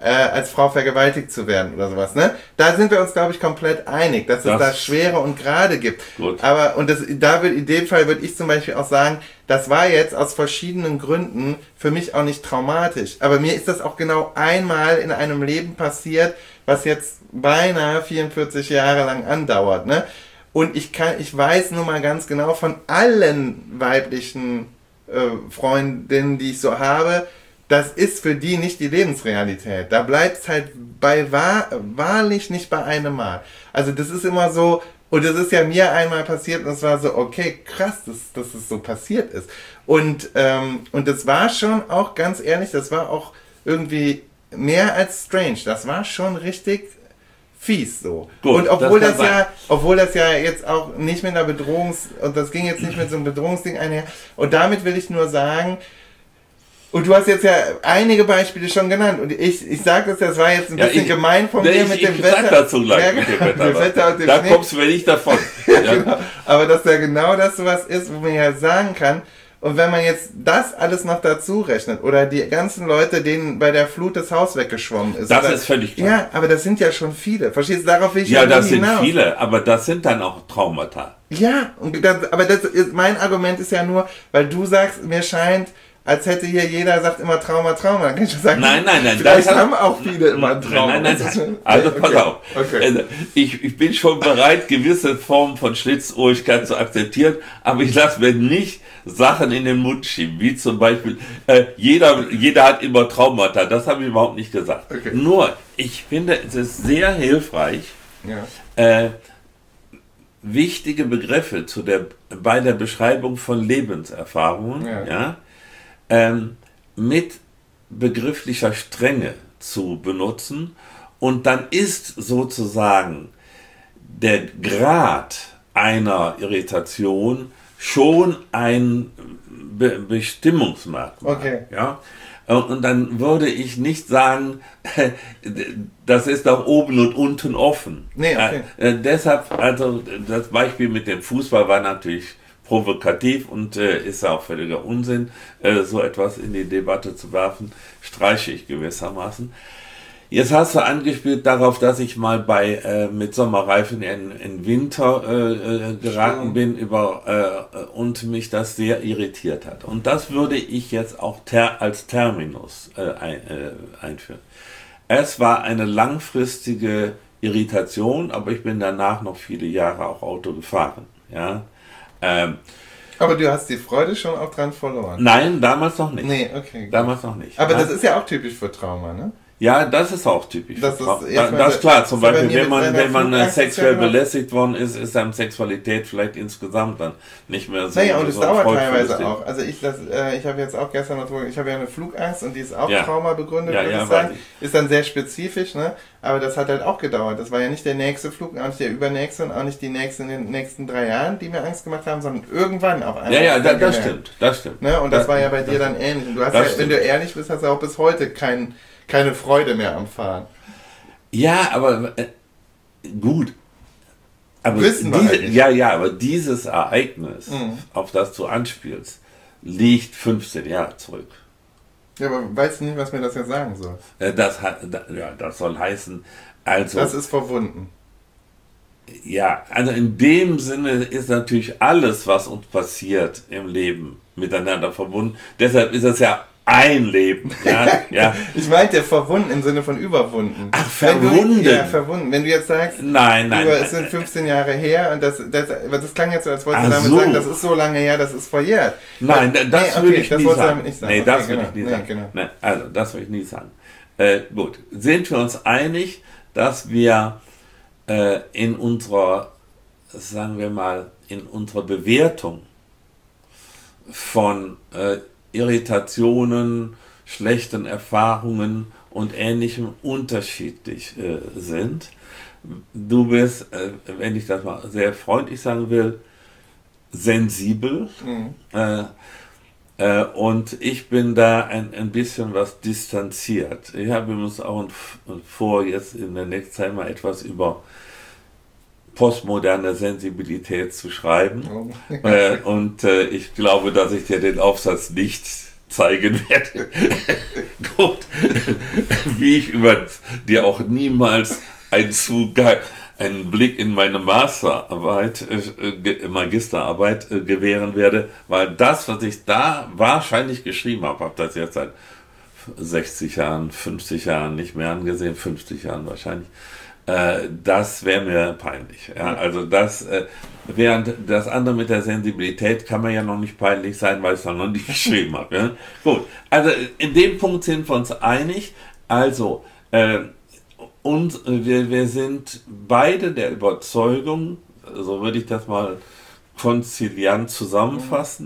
äh, als Frau vergewaltigt zu werden oder sowas, ne? Da sind wir uns, glaube ich, komplett einig, dass es das da Schwere und Gerade gibt. Gut. Aber, und das, da wird, in dem Fall würde ich zum Beispiel auch sagen, das war jetzt aus verschiedenen Gründen für mich auch nicht traumatisch. Aber mir ist das auch genau einmal in einem Leben passiert, was jetzt beinahe vierundvierzig Jahre lang andauert, ne? Und ich kann, ich weiß nun mal ganz genau von allen weiblichen äh, Freundinnen, die ich so habe, das ist für die nicht die Lebensrealität. Da bleibt es halt bei wahr, wahrlich nicht bei einem Mal. Also das ist immer so, und das ist ja mir einmal passiert und es war so, okay, krass, dass, dass es so passiert ist. Und, ähm, und das war schon auch, ganz ehrlich, das war auch irgendwie mehr als strange. Das war schon richtig fies so. Gut, und obwohl das, das ja, obwohl das ja jetzt auch nicht mit einer Bedrohungs, und das ging jetzt nicht mit so einem Bedrohungsding einher, und damit will ich nur sagen, und du hast jetzt ja einige Beispiele schon genannt, und ich, ich sage das, das war jetzt ein ja, bisschen ich, gemein von mir mit ich, dem ich Wetter. Ich sag dazu gleich ja, mit dem Wetter. Dem Wetter und dem da Schnee. Kommst du mir nicht davon. ja, genau. Aber dass da genau das sowas ist, wo man ja sagen kann, und wenn man jetzt das alles noch dazu rechnet, oder die ganzen Leute, denen bei der Flut das Haus weggeschwommen ist. Das oder, ist völlig klar. Ja, aber das sind ja schon viele. Verstehst du, darauf will ich ja Ja, das hinaus. sind viele, aber das sind dann auch Traumata. Ja, und das, aber das ist, mein Argument ist ja nur, weil du sagst, mir scheint, als hätte hier jeder sagt immer Trauma, Trauma. Dann kann ich schon sagen, nein, nein, nein. Vielleicht das haben auch viele immer ein Trauma. Nein, nein, nein. nein. Also okay. pass auf. Okay. Ich, ich bin schon bereit, gewisse Formen von Schlitzohrigkeit zu akzeptieren, aber ich lasse mir nicht Sachen in den Mund schieben, wie zum Beispiel, äh, jeder, jeder hat immer Traumata. Das habe ich überhaupt nicht gesagt. Okay. Nur, ich finde, es ist sehr hilfreich, ja. äh, wichtige Begriffe zu der, bei der Beschreibung von Lebenserfahrungen, ja, ja ähm, mit begrifflicher Strenge zu benutzen, und dann ist sozusagen der Grad einer Irritation schon ein Be- Bestimmungsmerkmal. Okay. Ja? Und dann würde ich nicht sagen, das ist doch oben und unten offen. Nee, okay. äh, deshalb, also das Beispiel mit dem Fußball war natürlich provokativ und äh, ist auch völliger Unsinn, äh, so etwas in die Debatte zu werfen, streiche ich gewissermaßen. Jetzt hast du angespielt darauf, dass ich mal bei äh, mit Sommerreifen in, in Winter äh, geraten Stimmt. bin über äh, und mich das sehr irritiert hat. Und das würde ich jetzt auch ter, als Terminus äh, ein, äh, einführen. Es war eine langfristige Irritation, aber ich bin danach noch viele Jahre auch Auto gefahren. Ja. Ähm, aber du hast die Freude schon auch dran verloren? Nein, damals noch nicht. Nee, okay. Gut. Damals noch nicht. Aber ja? das ist ja auch typisch für Trauma, ne? Ja, das ist auch typisch. Das ist, da, das ist klar, zum Beispiel, wenn man, wenn man sexuell belästigt worden ist, ist dann Sexualität vielleicht insgesamt dann nicht mehr so. Naja, und es so dauert teilweise auch. Also ich, das, äh, ich habe jetzt auch gestern noch drüber, ich habe ja eine Flugangst und die ist auch ja. Trauma begründet, ja, würde ja, ich sagen. Ist dann sehr spezifisch, ne? Aber das hat halt auch gedauert. Das war ja nicht der nächste Flug, auch nicht der übernächste und auch nicht die nächsten in den nächsten drei Jahren, die mir Angst gemacht haben, sondern irgendwann auf einmal. Ja, ja, da, das stimmt, das stimmt. Ne? Und das, das war ja bei dir dann ähnlich. Und du hast ja, wenn du ehrlich bist, hast du auch bis heute kein, keine Freude mehr am Fahren. Ja, aber äh, gut. Aber Wissen wir diese, eigentlich. Ja, ja, aber dieses Ereignis, mhm. auf das du anspielst, liegt fünfzehn Jahre zurück. Ja, aber weißt du nicht, was mir das jetzt sagen soll? Das, hat, ja, das soll heißen, also... Das ist verwunden. Ja, also in dem Sinne ist natürlich alles, was uns passiert im Leben, miteinander verbunden. Deshalb ist es ja ein Leben. Ja, ja. Ich meinte verwunden im Sinne von überwunden. Ach, verwunden? Du, ja, verwunden. Wenn du jetzt sagst, nein, nein, über, nein, es sind nein. fünfzehn Jahre her und das, das, das klang jetzt so, als wolltest Ach du damit so. sagen, das ist so lange her, das ist verjährt. Nein, das nee, okay, würde ich das nie wolltest du sagen. damit nicht sagen. Nee, okay, das genau. würde ich nie nee, sagen. Genau. Nee, also, das würde ich nie sagen. Äh, gut, sind wir uns einig, dass wir äh, in unserer, sagen wir mal, in unserer Bewertung von äh, Irritationen, schlechten Erfahrungen und Ähnlichem unterschiedlich äh, sind. Du bist, äh, wenn ich das mal sehr freundlich sagen will, sensibel. Mhm. Äh, äh, und ich bin da ein, ein bisschen was distanziert. Ich habe uns auch vor, jetzt in der nächsten Zeit mal etwas über postmoderne Sensibilität zu schreiben. Oh. äh, und äh, ich glaube, dass ich dir den Aufsatz nicht zeigen werde. Gut. wie ich über dir auch niemals einen Zugang, einen Blick in meine Masterarbeit, äh, Magisterarbeit äh, gewähren werde, weil das, was ich da wahrscheinlich geschrieben habe, habe das jetzt seit sechzig Jahren, fünfzig Jahren nicht mehr angesehen, fünfzig Jahren wahrscheinlich, äh, das wäre mir peinlich. Ja? Also das, äh, während das andere mit der Sensibilität kann man ja noch nicht peinlich sein, weil ich es noch nicht geschrieben habe. Ja? Gut, also in dem Punkt sind wir uns einig. Also, äh, und wir, wir sind beide der Überzeugung, so würde ich das mal konziliant zusammenfassen,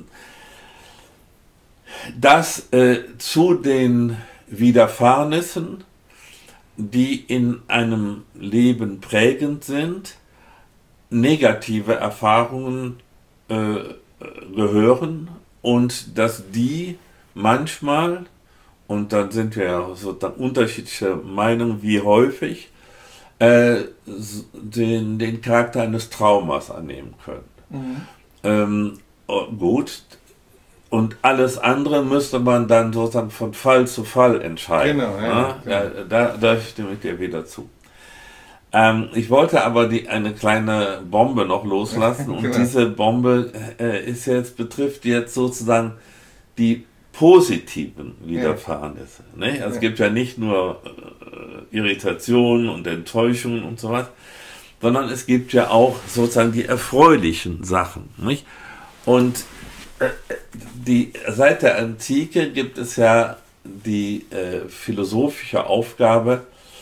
dass äh, zu den Widerfahrnissen, die in einem Leben prägend sind, negative Erfahrungen äh, gehören und dass die manchmal, und dann sind wir ja sozusagen unterschiedliche Meinungen, wie häufig, äh, den, den Charakter eines Traumas annehmen können. Mhm. Ähm, gut, und alles andere müsste man dann sozusagen von Fall zu Fall entscheiden. Genau, ja, ja, ja. Da, da stimme ich dir wieder zu. Ähm, ich wollte aber die, eine kleine Bombe noch loslassen und genau. Diese Bombe äh, ist jetzt, betrifft jetzt sozusagen die positiven Widerfahrnisse. Ja. Ne? Also ja. Es gibt ja nicht nur äh, Irritationen und Enttäuschungen und so was, sondern es gibt ja auch sozusagen die erfreulichen Sachen. Nicht? Und äh, die, seit der Antike gibt es ja die äh, philosophische Aufgabe,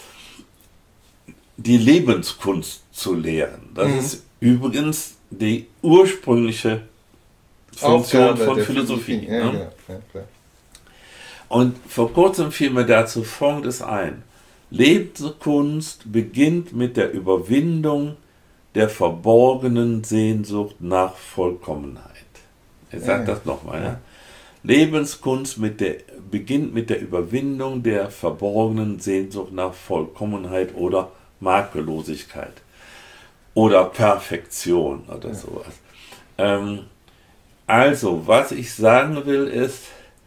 die Lebenskunst zu lehren. Das mhm. ist übrigens die ursprüngliche Funktion Aufgabe von Philosophie. Philosophie. Ja, ne? ja, ja, und vor kurzem fiel mir dazu Folgendes ein. Lebenskunst beginnt mit der Überwindung der verborgenen Sehnsucht nach Vollkommenheit. Ich sage ja, das nochmal. Ja. Ja. Lebenskunst mit der, beginnt mit der Überwindung der verborgenen Sehnsucht nach Vollkommenheit oder Makellosigkeit oder Perfektion oder ja. sowas. Ähm, also, was ich sagen will ist,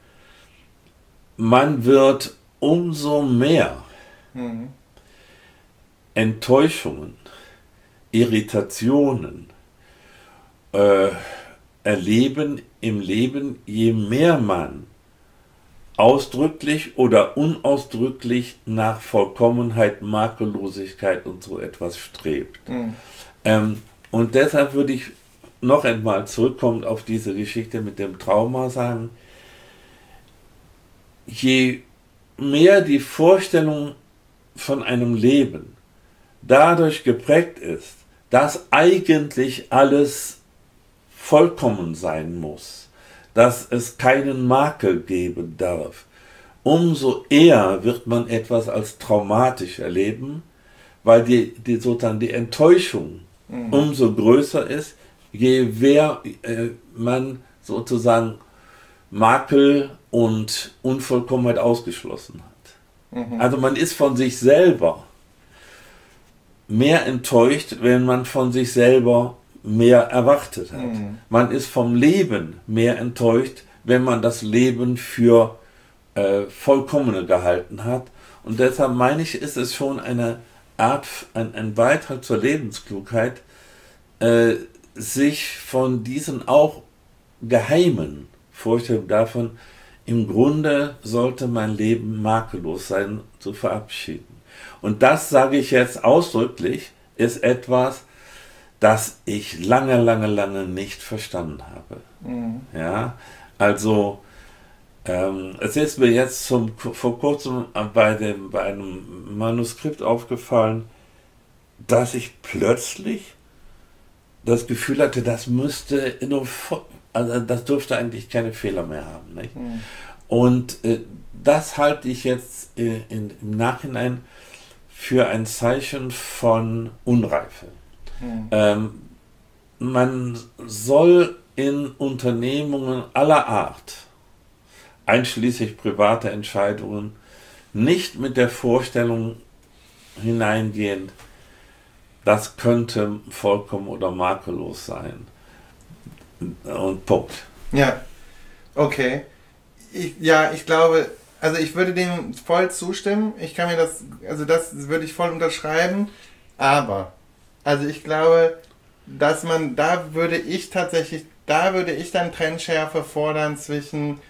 man wird umso mehr mhm. Enttäuschungen, Irritationen äh, erleben im Leben, je mehr man ausdrücklich oder unausdrücklich nach Vollkommenheit, Makellosigkeit und so etwas strebt. Mhm. Ähm, und deshalb würde ich noch einmal zurückkommen auf diese Geschichte mit dem Trauma sagen, je mehr die Vorstellung von einem Leben dadurch geprägt ist, dass eigentlich alles vollkommen sein muss, dass es keinen Makel geben darf, umso eher wird man etwas als traumatisch erleben, weil die, die, sozusagen die Enttäuschung mhm. umso größer ist, je mehr äh, man sozusagen Makel und Unvollkommenheit ausgeschlossen hat. Mhm. Also man ist von sich selber mehr enttäuscht, wenn man von sich selber mehr erwartet hat. Mhm. Man ist vom Leben mehr enttäuscht, wenn man das Leben für äh, vollkommene gehalten hat. Und deshalb meine ich, ist es schon eine Art, ein, ein Beitrag zur Lebensklugheit, äh, sich von diesen auch geheimen Vorstellungen davon, im Grunde sollte mein Leben makellos sein, zu verabschieden. Und das sage ich jetzt ausdrücklich, ist etwas, das ich lange, lange, lange nicht verstanden habe. Mhm. Ja, also ähm, es ist mir jetzt zum, vor kurzem bei, dem, bei einem Manuskript aufgefallen, dass ich plötzlich das Gefühl hatte, das müsste nur, also das dürfte eigentlich keine Fehler mehr haben. Nicht? Mhm. Und äh, das halte ich jetzt äh, in, im Nachhinein für ein Zeichen von Unreife. Mhm. Ähm, man soll in Unternehmungen aller Art, einschließlich private Entscheidungen, nicht mit der Vorstellung hineingehen, das könnte vollkommen oder makellos sein. Und Punkt. Ja, okay. Ich, ja, ich glaube, also ich würde dem voll zustimmen. Ich kann mir das, also das würde ich voll unterschreiben. Aber, also ich glaube, dass man, da würde ich tatsächlich, da würde ich dann Trennschärfe fordern zwischen,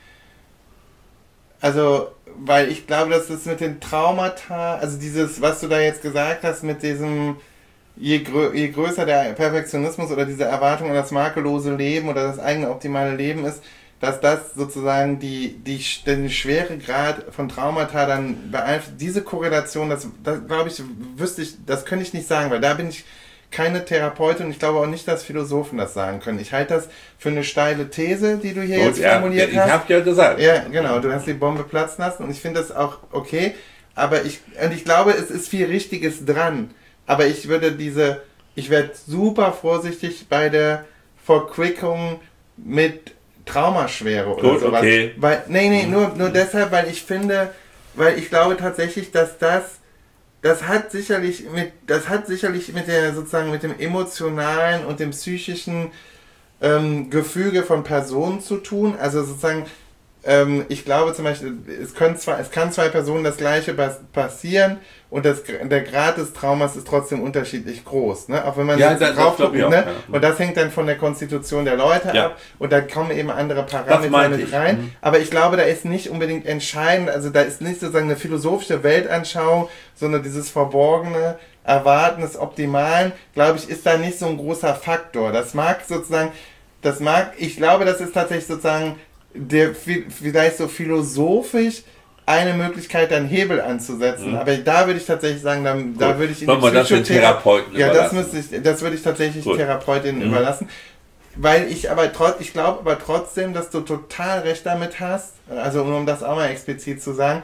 also, weil ich glaube, dass das mit den Traumata, also dieses, was du da jetzt gesagt hast, mit diesem, je, grö- je größer der Perfektionismus oder diese Erwartung an das makellose Leben oder das eigene optimale Leben ist, dass das sozusagen die, die, den Schweregrad von Traumata dann beeinflusst. Diese Korrelation, das, das glaube ich, wüsste ich, das könnte ich nicht sagen, weil da bin ich keine Therapeutin und ich glaube auch nicht, dass Philosophen das sagen können. Ich halte das für eine steile These, die du hier Gut, jetzt ja, formuliert ich hast. Ich habe ja gesagt. Ja, genau, du hast die Bombe platzen lassen und ich finde das auch okay, aber ich, und ich glaube, es ist viel Richtiges dran, aber ich würde diese, ich werde super vorsichtig bei der Verquickung mit Traumaschwere oder Gut, sowas. okay. Weil, nee, nee, nur, nur deshalb, weil ich finde, weil ich glaube tatsächlich, dass das, das hat sicherlich mit, das hat sicherlich mit der, sozusagen mit dem emotionalen und dem psychischen ähm, Gefüge von Personen zu tun. Also sozusagen, ähm, ich glaube zum Beispiel, es können zwei, es kann zwei Personen das Gleiche bas- passieren und das, der Grad des Traumas ist trotzdem unterschiedlich groß, ne? Auch wenn man Ja, jetzt das- drauf das glaub guckt, ich auch, ne? ja. Und das hängt dann von der Konstitution der Leute Ja. ab und da kommen eben andere Das Parameter meinte mit ich. rein. Mhm. Aber ich glaube, da ist nicht unbedingt entscheidend, also da ist nicht sozusagen eine philosophische Weltanschauung, sondern dieses verborgene Erwarten des Optimalen, glaube ich, ist da nicht so ein großer Faktor. Das mag sozusagen, das mag, ich glaube, das ist tatsächlich sozusagen der vielleicht so philosophisch eine Möglichkeit, dann Hebel anzusetzen. Mhm. Aber da würde ich tatsächlich sagen, dann, da Gut. würde ich in Wollen wir das den Psychotherapie- Therapeuten Ja, das überlassen? müsste ich, das würde ich tatsächlich Gut. Therapeutinnen Mhm. überlassen. Weil ich aber trotz, ich glaube aber trotzdem, dass du total recht damit hast, also um das auch mal explizit zu sagen,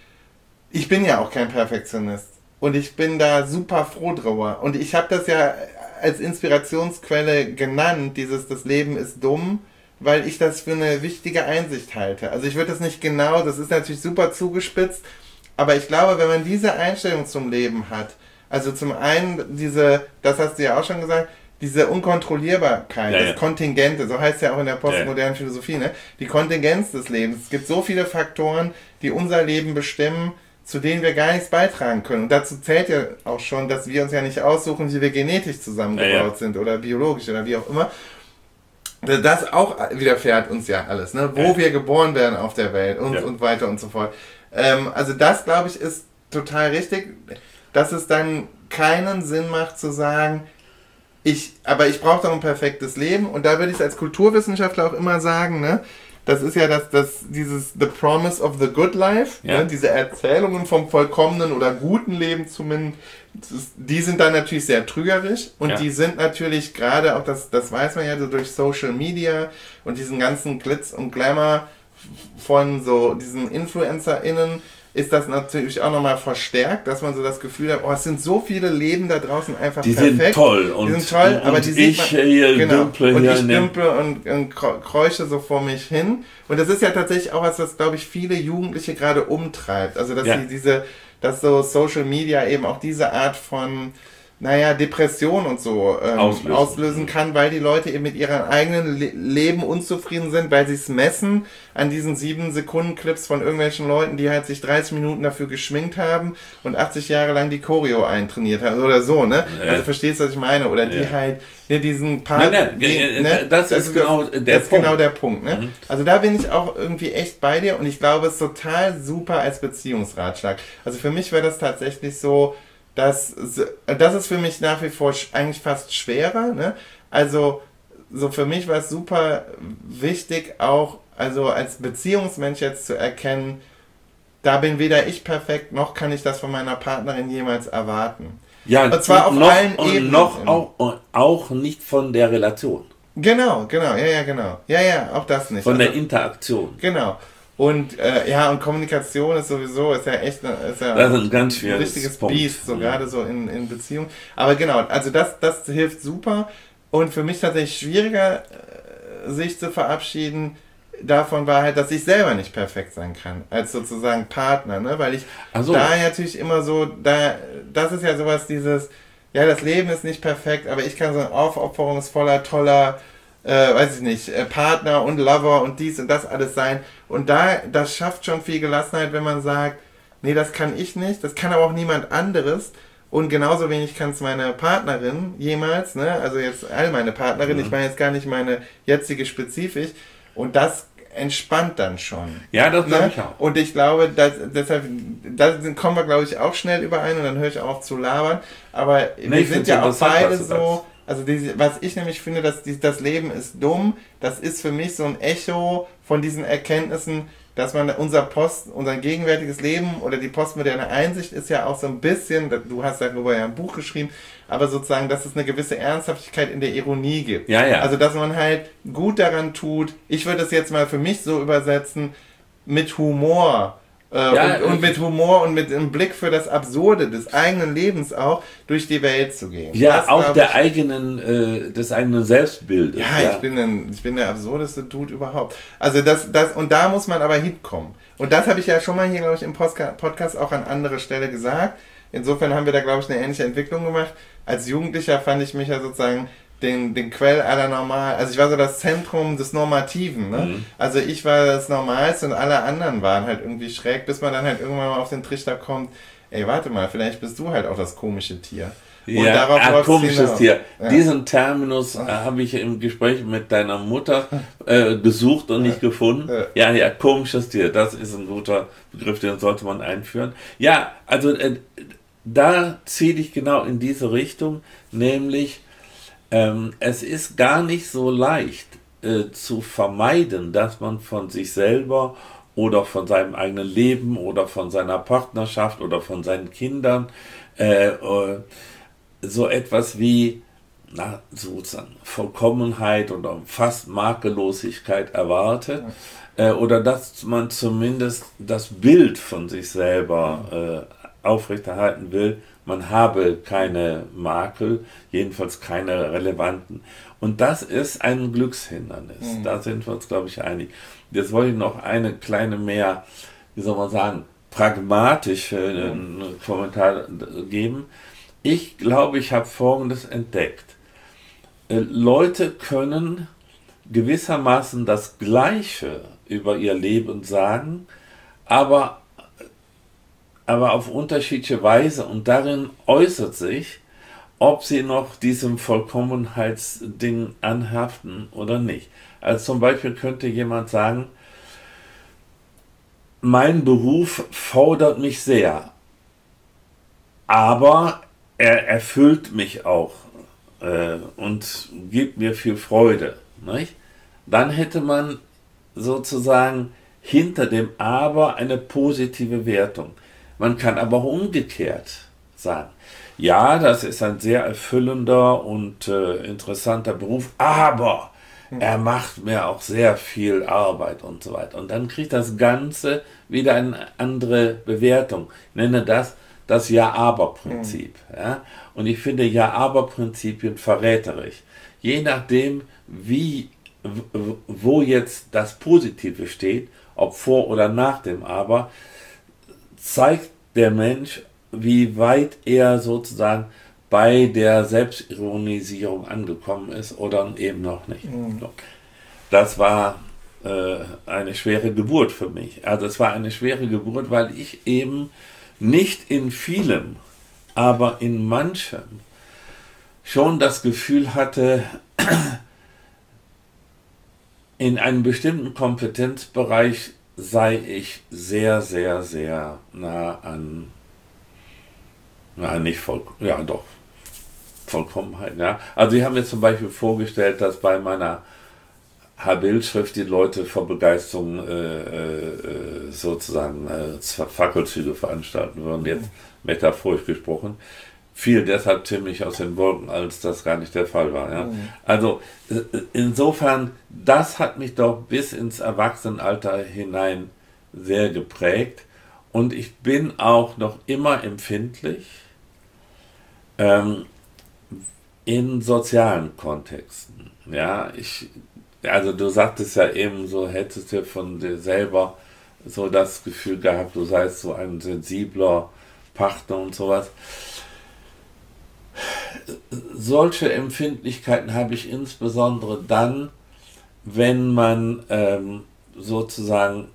ich bin ja auch kein Perfektionist. Und ich bin da super froh drüber. Und ich habe das ja als Inspirationsquelle genannt, dieses das Leben ist dumm, weil ich das für eine wichtige Einsicht halte. Also ich würde das nicht genau, das ist natürlich super zugespitzt, aber ich glaube, wenn man diese Einstellung zum Leben hat, also zum einen diese, das hast du ja auch schon gesagt, diese Unkontrollierbarkeit, Ja, das ja. Kontingente, so heißt es ja auch in der postmodernen Philosophie, ne? Die Kontingenz des Lebens. Es gibt so viele Faktoren, die unser Leben bestimmen, zu denen wir gar nichts beitragen können. Und dazu zählt ja auch schon, dass wir uns ja nicht aussuchen, wie wir genetisch zusammengebaut Ja, ja. sind oder biologisch oder wie auch immer. Das auch widerfährt uns ja alles, ne? Wo Ja. wir geboren werden auf der Welt und, Ja. und weiter und so fort. Ähm, also das, glaube ich, ist total richtig, dass es dann keinen Sinn macht zu sagen, ich, aber ich brauche doch ein perfektes Leben. Und da würde ich als Kulturwissenschaftler auch immer sagen, ne? Das ist ja das, das, dieses The Promise of the Good Life, Ja. ne? Diese Erzählungen vom vollkommenen oder guten Leben zumindest, die sind dann natürlich sehr trügerisch und Ja. die sind natürlich gerade auch, das, das weiß man ja so durch Social Media und diesen ganzen Glitz und Glamour von so diesen InfluencerInnen ist das natürlich auch nochmal verstärkt, dass man so das Gefühl hat, oh, es sind so viele Leben da draußen einfach Die perfekt. sind toll. Und, Die sind toll, und, aber und die sieht ich man, hier genau. dümple und hier ich in dem- dümple und, und kreu- kreuche so vor mich hin. Und das ist ja tatsächlich auch was, was, glaube ich, viele Jugendliche gerade umtreibt. Also, dass Ja. sie diese, dass so Social Media eben auch diese Art von, naja, Depression und so ähm, Auslösen. auslösen. kann, weil die Leute eben mit ihrem eigenen Le Leben unzufrieden sind, weil sie es messen an diesen sieben Sekunden Clips von irgendwelchen Leuten, die halt sich dreißig Minuten dafür geschminkt haben und achtzig Jahre lang die Choreo eintrainiert haben oder so, ne? Ja. Also verstehst du, was ich meine? Oder die Ja. halt ne, diesen Part, Nein, nein, die, äh, ne? das ist genau der das ist Punkt. genau der Punkt, ne? Mhm. Also da bin ich auch irgendwie echt bei dir und ich glaube, es ist total super als Beziehungsratschlag. Also für mich wäre das tatsächlich so, Das, das ist für mich nach wie vor sch- eigentlich fast schwerer, ne? Also, so für mich war es super wichtig, auch, also als Beziehungsmensch jetzt zu erkennen, da bin weder ich perfekt, noch kann ich das von meiner Partnerin jemals erwarten. Ja, Und zwar auf noch, allen und Ebenen. noch auch, und auch nicht von der Relation, Genau, genau, ja, ja, genau. Ja, ja, auch das nicht. von der Also, Interaktion. genau. Und, äh, ja, und Kommunikation ist sowieso, ist ja echt, ist ja Das ist ein ganz ein schwieriges richtiges Punkt. Biest, so Mhm. gerade so in, in Beziehung. Aber genau, also das, das hilft super. Und für mich tatsächlich schwieriger, äh, sich zu verabschieden, davon war halt, dass ich selber nicht perfekt sein kann, als sozusagen Partner, ne? Weil ich Ach so. da natürlich immer so, da, das ist ja sowas, dieses, ja, das Leben ist nicht perfekt, aber ich kann so ein aufopferungsvoller, toller, äh, weiß ich nicht, äh, Partner und Lover und dies und das alles sein. Und da, das schafft schon viel Gelassenheit, wenn man sagt, nee, das kann ich nicht, das kann aber auch niemand anderes. Und genauso wenig kann es meine Partnerin jemals, ne? Also jetzt all meine Partnerin, mhm. ich meine jetzt gar nicht meine jetzige spezifisch. Und das entspannt dann schon. Ja, das glaube ne? ich auch. Und ich glaube, dass, deshalb, da kommen wir, glaube ich, auch schnell überein und dann höre ich auch auf zu labern. Aber nee, wir sind ja auch beide so, also die, was ich nämlich finde, dass die, das Leben ist dumm, das ist für mich so ein Echo von diesen Erkenntnissen, dass man unser Post, unser gegenwärtiges Leben oder die postmoderne Einsicht ist ja auch so ein bisschen, du hast darüber ja ein Buch geschrieben, aber sozusagen, dass es eine gewisse Ernsthaftigkeit in der Ironie gibt. Ja, ja. Also, dass man halt gut daran tut, ich würde es jetzt mal für mich so übersetzen, mit Humor äh, ja, und, und mit Humor und mit einem Blick für das Absurde des eigenen Lebens auch durch die Welt zu gehen. Ja, das, auch der ich, eigenen, äh, des eigenen Selbstbildes. Ja, ja, ich bin ein, ich bin der absurdeste Dude überhaupt. Also das, das, und da muss man aber hinkommen. Und das habe ich ja schon mal hier, glaube ich, im Podcast auch an anderer Stelle gesagt. Insofern haben wir da, glaube ich, eine ähnliche Entwicklung gemacht. Als Jugendlicher fand ich mich ja sozusagen den, den Quell aller Normal, also ich war so das Zentrum des Normativen, ne? Mhm. Also ich war das Normalste und alle anderen waren halt irgendwie schräg, bis man dann halt irgendwann mal auf den Trichter kommt, ey, warte mal, vielleicht bist du halt auch das komische Tier. Und ja, darauf ein komisches Tier. Ja. Diesen Terminus äh, habe ich im Gespräch mit deiner Mutter äh, gesucht und nicht gefunden. Ja. ja, ja, komisches Tier, das ist ein guter Begriff, den sollte man einführen. Ja, also äh, da ziele ich genau in diese Richtung, nämlich ähm, es ist gar nicht so leicht äh, zu vermeiden, dass man von sich selber oder von seinem eigenen Leben oder von seiner Partnerschaft oder von seinen Kindern äh, äh, so etwas wie na, sozusagen Vollkommenheit oder fast Makellosigkeit erwartet äh, oder dass man zumindest das Bild von sich selber äh, aufrechterhalten will, man habe keine Makel, jedenfalls keine relevanten. Und das ist ein Glückshindernis. Mhm. Da sind wir uns, glaube ich, einig. Jetzt wollte ich noch eine kleine mehr, wie soll man sagen, pragmatische mhm. Kommentar geben. Ich glaube, ich habe Folgendes entdeckt. Äh, Leute können gewissermaßen das Gleiche über ihr Leben sagen, aber aber auf unterschiedliche Weise und darin äußert sich, ob sie noch diesem Vollkommenheitsding anhaften oder nicht. Also zum Beispiel könnte jemand sagen, mein Beruf fordert mich sehr, aber er erfüllt mich auch äh, und gibt mir viel Freude. Nicht? Dann hätte man sozusagen hinter dem Aber eine positive Wertung. Man kann aber auch umgekehrt sagen, ja, das ist ein sehr erfüllender und äh, interessanter Beruf, aber er macht mir auch sehr viel Arbeit und so weiter. Und dann kriegt das Ganze wieder eine andere Bewertung. Ich nenne das das Ja-Aber-Prinzip. Ja? Und ich finde Ja-Aber-Prinzipien verräterisch. Je nachdem, wie, wo jetzt das Positive steht, ob vor oder nach dem Aber, zeigt der Mensch, wie weit er sozusagen bei der Selbstironisierung angekommen ist oder eben noch nicht. Mhm. Das war äh, eine schwere Geburt für mich. Also es war eine schwere Geburt, weil ich eben nicht in vielem, aber in manchem schon das Gefühl hatte, in einem bestimmten Kompetenzbereich sei ich sehr, sehr, sehr nah an, na nicht voll, ja doch, Vollkommenheit, ja. Also sie haben mir zum Beispiel vorgestellt, dass bei meiner Habil-Schrift die Leute vor Begeisterung äh, äh, sozusagen äh, Fackelzüge veranstalten würden, jetzt metaphorisch gesprochen. Fiel deshalb ziemlich aus den Wolken, als das gar nicht der Fall war. Ja? Mhm. Also insofern, das hat mich doch bis ins Erwachsenenalter hinein sehr geprägt und ich bin auch noch immer empfindlich ähm, in sozialen Kontexten. Ja, ich, also du sagtest ja eben, so hättest du von dir selber so das Gefühl gehabt, du seist so ein sensibler Partner und sowas. solche Empfindlichkeiten habe ich insbesondere dann, wenn man ähm, sozusagen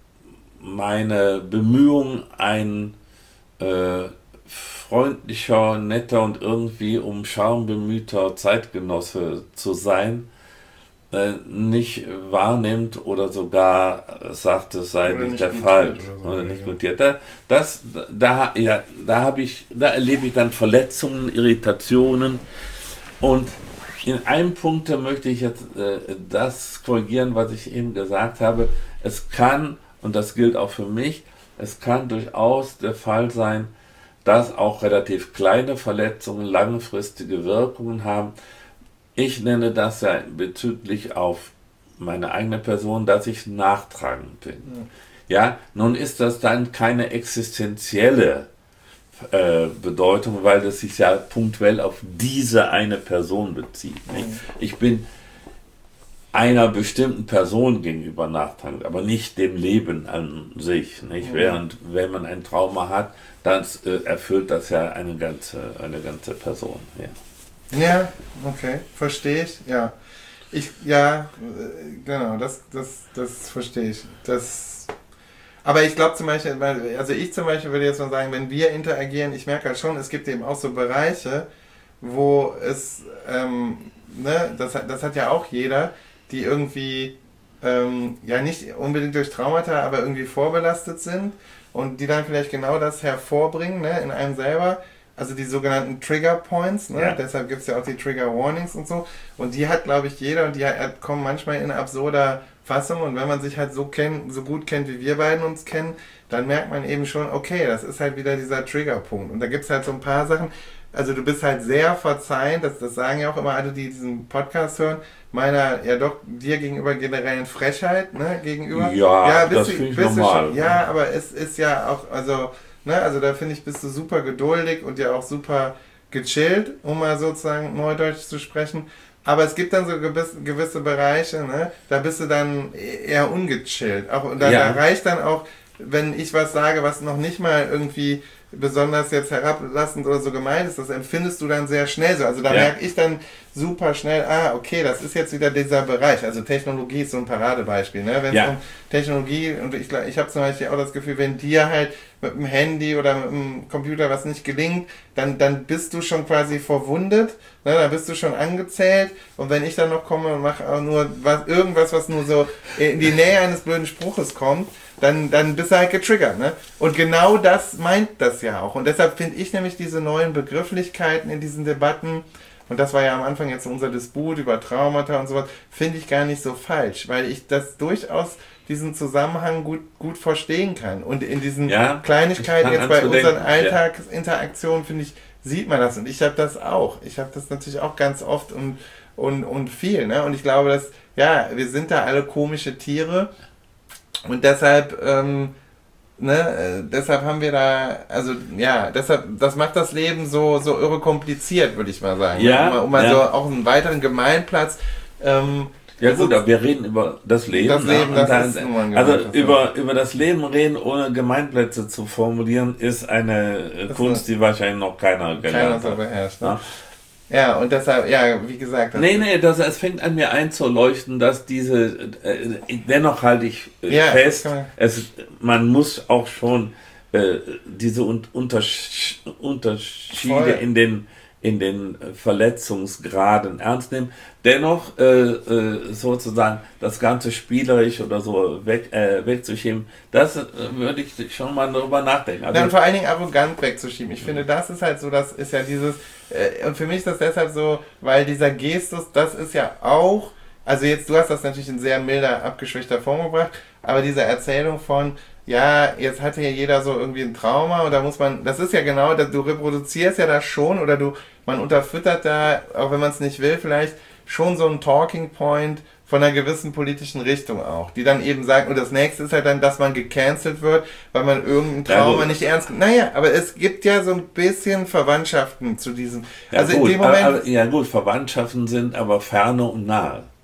meine Bemühungen, ein äh, freundlicher, netter und irgendwie um Charme bemühter Zeitgenosse zu sein, äh, nicht wahrnimmt oder sogar sagt, es sei Oder nicht nicht der gutiert Fall oder so, oder ja, nicht ja. gutiert. Da, das, da, ja, da habe ich, da erlebe ich dann Verletzungen, Irritationen und in einem Punkt möchte ich jetzt äh, das korrigieren, was ich eben gesagt habe. Es kann, und das gilt auch für mich, es kann durchaus der Fall sein, dass auch relativ kleine Verletzungen langfristige Wirkungen haben. Ich nenne das ja bezüglich auf meine eigene Person, dass ich nachtragend bin. Ja, ja nun ist das dann keine existenzielle äh, Bedeutung, weil das sich ja punktuell auf diese eine Person bezieht. Nicht? Ich bin einer bestimmten Person gegenüber nachtragend, aber nicht dem Leben an sich. Nicht? Mhm. Während wenn man ein Trauma hat, dann äh, erfüllt das ja eine ganze, eine ganze Person. Ja, ja okay, verstehe ich. Ja, ich, ja, äh, genau, das, das, das verstehe ich. Das, aber ich glaube zum Beispiel, also ich zum Beispiel würde jetzt mal sagen, wenn wir interagieren, ich merke halt schon, es gibt eben auch so Bereiche, wo es, ähm, ne, das, das hat ja auch jeder, die irgendwie, ähm, ja nicht unbedingt durch Traumata, aber irgendwie vorbelastet sind und die dann vielleicht genau das hervorbringen, ne, in einem selber, also die sogenannten Trigger Points, ne, ja. Deshalb gibt es ja auch die Trigger Warnings und so und die hat, glaube ich, jeder und die hat, kommen manchmal in absurder Fassung und wenn man sich halt so kennt, so gut kennt, wie wir beiden uns kennen, dann merkt man eben schon, okay, das ist halt wieder dieser Triggerpunkt und da gibt es halt so ein paar Sachen, also du bist halt sehr verzeihend, das, das sagen ja auch immer alle, die diesen Podcast hören, meiner, ja doch, dir gegenüber generellen Frechheit, ne, gegenüber. Ja, ja das finde ich normal. Schon, ja, aber es ist ja auch, also, ne, also da finde ich, bist du super geduldig und ja auch super gechillt, um mal sozusagen Neudeutsch zu sprechen. Aber es gibt dann so gewisse, gewisse Bereiche, ne, da bist du dann eher ungechillt. Auch, und da, ja. da reicht dann auch, wenn ich was sage, was noch nicht mal irgendwie besonders jetzt herablassend oder so gemeint ist, das empfindest du dann sehr schnell so. Also da ja. merke ich dann super schnell, ah, okay, das ist jetzt wieder dieser Bereich. Also Technologie ist so ein Paradebeispiel. Ne? Wenn es ja. um Technologie, und ich, ich habe zum Beispiel auch das Gefühl, wenn dir halt mit dem Handy oder mit dem Computer was nicht gelingt, dann, dann bist du schon quasi verwundet, ne? Dann bist du schon angezählt und wenn ich dann noch komme und mache auch nur was, irgendwas, was nur so in die Nähe eines blöden Spruches kommt, dann, dann bist du halt getriggert. Ne? Und genau das meint das ja auch. Und deshalb finde ich nämlich diese neuen Begrifflichkeiten in diesen Debatten, und das war ja am Anfang jetzt unser Disput über Traumata und sowas, finde ich gar nicht so falsch, weil ich das durchaus diesen Zusammenhang gut, gut verstehen kann. Und in diesen ja, Kleinigkeiten jetzt bei unseren Alltagsinteraktionen, finde ich, sieht man das. Und ich habe das auch. Ich habe das natürlich auch ganz oft und, und, und viel. Ne? Und ich glaube, dass, ja, wir sind da alle komische Tiere. Und deshalb, ähm, ne, äh, deshalb haben wir da, also ja, deshalb, das macht das Leben so, so irre kompliziert, würde ich mal sagen. Ja, um, um mal ja. so auch einen weiteren Gemeinplatz. Ähm, ja gut, aber wir reden über das Leben. Das Leben, ja, das dann, ist ein also über, über das Leben reden, ohne Gemeinplätze zu formulieren, ist eine das Kunst, die wahrscheinlich noch keiner gelernt keiner so hat. beherrscht, ne? Ja, und deshalb, ja, wie gesagt... Das nee, nee, das, es fängt an mir einzuleuchten, dass diese, äh, dennoch halte ich äh, ja, fest, es, man muss auch schon äh, diese un Untersch Unterschiede Voll. in den in den Verletzungsgraden ernst nehmen. Dennoch äh, äh, sozusagen das Ganze spielerisch oder so weg, äh, wegzuschieben, das äh, würde ich schon mal darüber nachdenken. Also, ja, und vor allen Dingen arrogant wegzuschieben. Ich finde, das ist halt so, das ist ja dieses, äh, und für mich ist das deshalb so, weil dieser Gestus, das ist ja auch, also jetzt, du hast das natürlich in sehr milder, abgeschwächter Form gebracht, aber diese Erzählung von, ja, jetzt hat hier jeder so irgendwie ein Trauma und da muss man, das ist ja genau, du reproduzierst ja das schon oder du, man unterfüttert da, auch wenn man es nicht will, vielleicht schon so einen Talking Point von einer gewissen politischen Richtung auch, die dann eben sagt, und das nächste ist halt dann, dass man gecancelt wird, weil man irgendein Trauma ja, nicht ernst nimmt. Naja, aber es gibt ja so ein bisschen Verwandtschaften zu diesem, ja, also gut, in dem Moment... Aber, ja gut, Verwandtschaften sind aber ferne und nahe.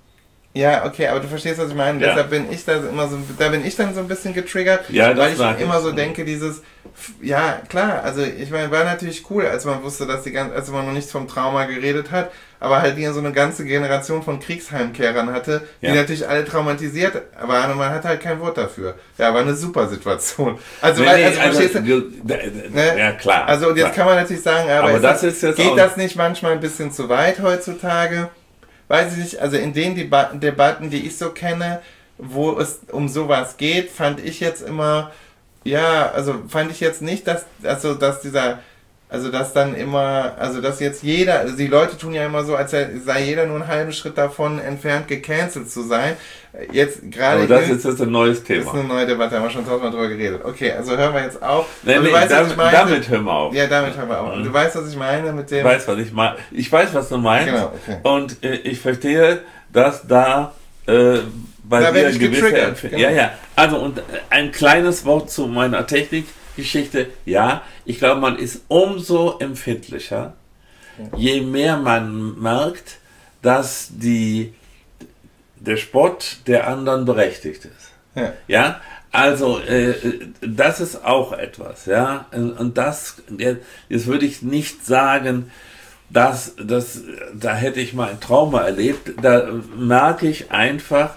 Ja, okay, aber du verstehst, was ich meine. Ja. Deshalb bin ich da immer so, da bin ich dann so ein bisschen getriggert, Ja, weil ich ich. immer so denke, dieses, ja, klar, also ich meine, war natürlich cool, als man wusste, dass die ganze, als man noch nichts vom Trauma geredet hat, aber halt hier so eine ganze Generation von Kriegsheimkehrern hatte, die Ja. natürlich alle traumatisiert waren und man hatte halt kein Wort dafür. Ja, war eine super Situation. Also, Nee, weil, nee, also, also, verstehst du? ne? Ja, klar. Also, und jetzt klar. kann man natürlich sagen, aber, aber das das, ist jetzt geht auch, das nicht manchmal ein bisschen zu weit heutzutage? Weiß ich nicht, also in den Deba- Debatten, die ich so kenne, wo es um sowas geht, fand ich jetzt immer, ja, also fand ich jetzt nicht, dass, also, dass dieser, also dass dann immer, also dass jetzt jeder, also die Leute tun ja immer so, als sei jeder nur einen halben Schritt davon entfernt, gecancelt zu sein. Jetzt gerade. Aber das ist jetzt ein neues Thema. Das ist eine neue Debatte, haben wir schon tausendmal drüber geredet. Okay, also hören wir jetzt auf. Nee, du nee, weißt, damit, was ich meine. damit hören wir auf. Ja, damit hören wir auf. Und du weißt, was ich meine mit dem. Ich weiß, was ich meine. Ich weiß, was du meinst. Genau, okay. Und äh, ich verstehe, dass da äh, bei Da dir werde ich gewisse getriggert, Empf- genau. Ja, ja. Also und ein kleines Wort zu meiner Technikgeschichte. Ja, ich glaube, man ist umso empfindlicher, je mehr man merkt, dass die der Spott der anderen berechtigt ist. Ja. Ja, also äh, das ist auch etwas, ja, und das, jetzt würde ich nicht sagen, dass, dass da hätte ich mal ein Trauma erlebt, da merke ich einfach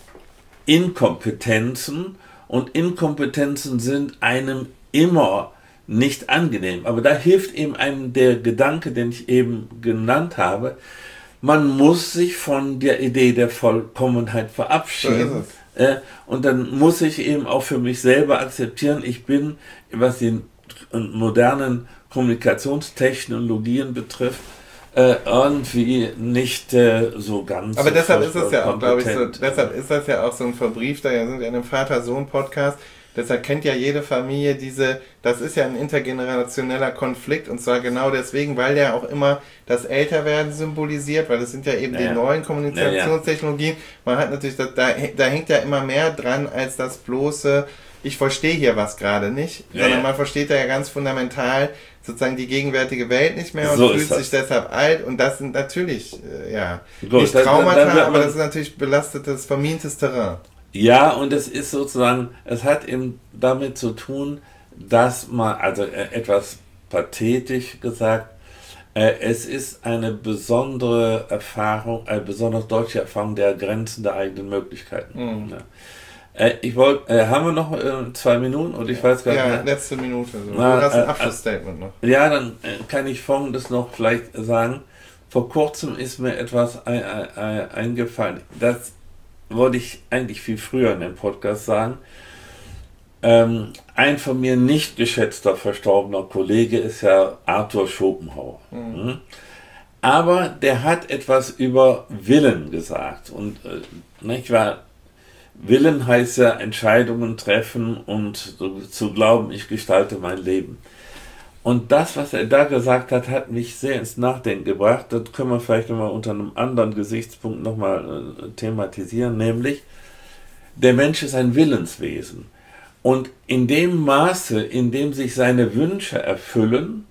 Inkompetenzen und Inkompetenzen sind einem immer nicht angenehm, aber da hilft eben einem der Gedanke, den ich eben genannt habe, man muss sich von der Idee der Vollkommenheit verabschieden. So ist es. Äh, und dann muss ich eben auch für mich selber akzeptieren, ich bin, was die modernen Kommunikationstechnologien betrifft, äh, irgendwie nicht äh, so ganz. Aber so deshalb ist es ja auch, glaube ich, so, kompetent. deshalb ist das ja auch so ein verbriefter, ja, sind ja in einem Vater-Sohn-Podcast, deshalb kennt ja jede Familie diese, das ist ja ein intergenerationeller Konflikt und zwar genau deswegen, weil der auch immer das Älterwerden symbolisiert, weil das sind ja eben Naja. die neuen Kommunikationstechnologien. Man hat natürlich, da, da, da hängt ja immer mehr dran als das bloße, ich verstehe hier was gerade nicht, Ja, sondern ja. man versteht da ja ganz fundamental sozusagen die gegenwärtige Welt nicht mehr und So fühlt ist das. sich deshalb alt und das sind natürlich, äh, ja, Gut, nicht dann- Traumata, dann- dann wird aber man- das ist natürlich belastetes, vermintes Terrain. Ja, und es ist sozusagen, es hat eben damit zu tun, dass man, also äh, etwas pathetisch gesagt, äh, es ist eine besondere Erfahrung, eine besonders deutsche Erfahrung der Grenzen der eigenen Möglichkeiten. Mhm. Ja. Äh, ich wollte, äh, haben wir noch äh, zwei Minuten und ich weiß gar Ja, nicht. letzte Minute. So. Na, du hast ein äh, Abschlussstatement noch. Ja, dann äh, kann ich Folgendes noch vielleicht sagen. Vor kurzem ist mir etwas ein, ein, ein, eingefallen. Das wollte ich eigentlich viel früher in dem Podcast sagen. Ähm, ein von mir nicht geschätzter verstorbener Kollege ist ja Arthur Schopenhauer. Mhm. Mhm. Aber der hat etwas über Willen gesagt. Und äh, nicht wahr? Willen heißt ja Entscheidungen treffen und so, zu glauben, ich gestalte mein Leben. Und das, was er da gesagt hat, hat mich sehr ins Nachdenken gebracht. Das können wir vielleicht nochmal unter einem anderen Gesichtspunkt nochmal äh, thematisieren, nämlich der Mensch ist ein Willenswesen. Und in dem Maße, in dem sich seine Wünsche erfüllen,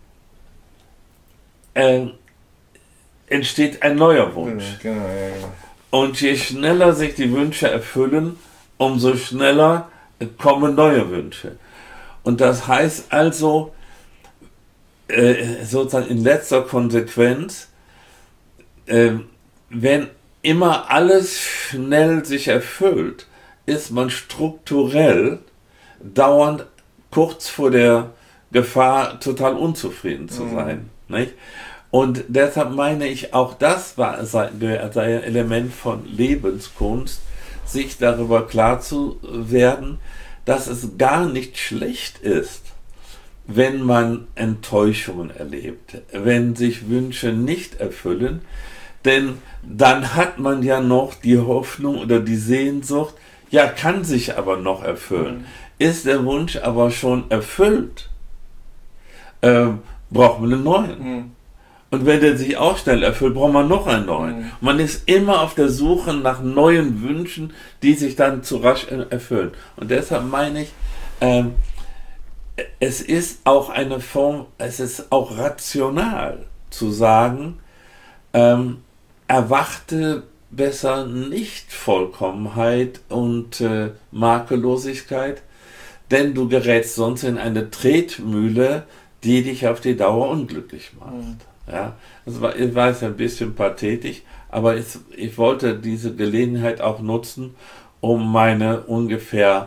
äh, entsteht ein neuer Wunsch. Genau, ja, genau. Und je schneller sich die Wünsche erfüllen, umso schneller kommen neue Wünsche. Und das heißt also, äh, sozusagen in letzter Konsequenz, äh, wenn immer alles schnell sich erfüllt, ist man strukturell dauernd kurz vor der Gefahr, total unzufrieden zu sein. Mhm. Nicht? Und deshalb meine ich, auch das war sei ein Element von Lebenskunst, sich darüber klar zu werden, dass es gar nicht schlecht ist, wenn man Enttäuschungen erlebt, wenn sich Wünsche nicht erfüllen, denn dann hat man ja noch die Hoffnung oder die Sehnsucht, ja, kann sich aber noch erfüllen. Mhm. Ist der Wunsch aber schon erfüllt, äh, braucht man einen neuen. Mhm. Und wenn der sich auch schnell erfüllt, braucht man noch einen neuen. Mhm. Man ist immer auf der Suche nach neuen Wünschen, die sich dann zu rasch erfüllen. Und deshalb meine ich, ähm, es ist auch eine Form, es ist auch rational zu sagen, ähm, erwarte besser Nicht-Vollkommenheit und äh, Makellosigkeit, denn du gerätst sonst in eine Tretmühle, die dich auf die Dauer unglücklich macht. Mhm. Ja, das war, ich weiß, ein bisschen pathetisch, aber ich, ich wollte diese Gelegenheit auch nutzen, um meine ungefähr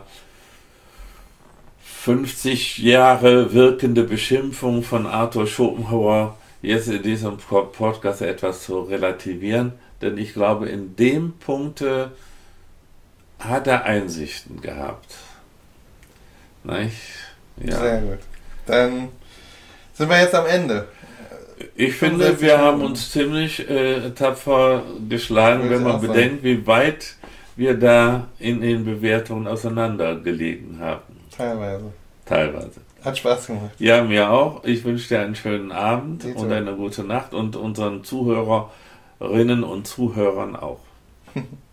fünfzig Jahre wirkende Beschimpfung von Arthur Schopenhauer jetzt in diesem Podcast etwas zu relativieren, denn ich glaube, in dem Punkt hat er Einsichten gehabt. Nicht? Ja. Sehr gut. Dann sind wir jetzt am Ende. Ich finde, wir haben uns ziemlich äh, tapfer geschlagen, wenn man bedenkt, wie weit wir da in den Bewertungen auseinandergelegen haben. Teilweise. Teilweise. Hat Spaß gemacht. Ja, mir auch. Ich wünsche dir einen schönen Abend und eine gute Nacht und unseren Zuhörerinnen und Zuhörern auch.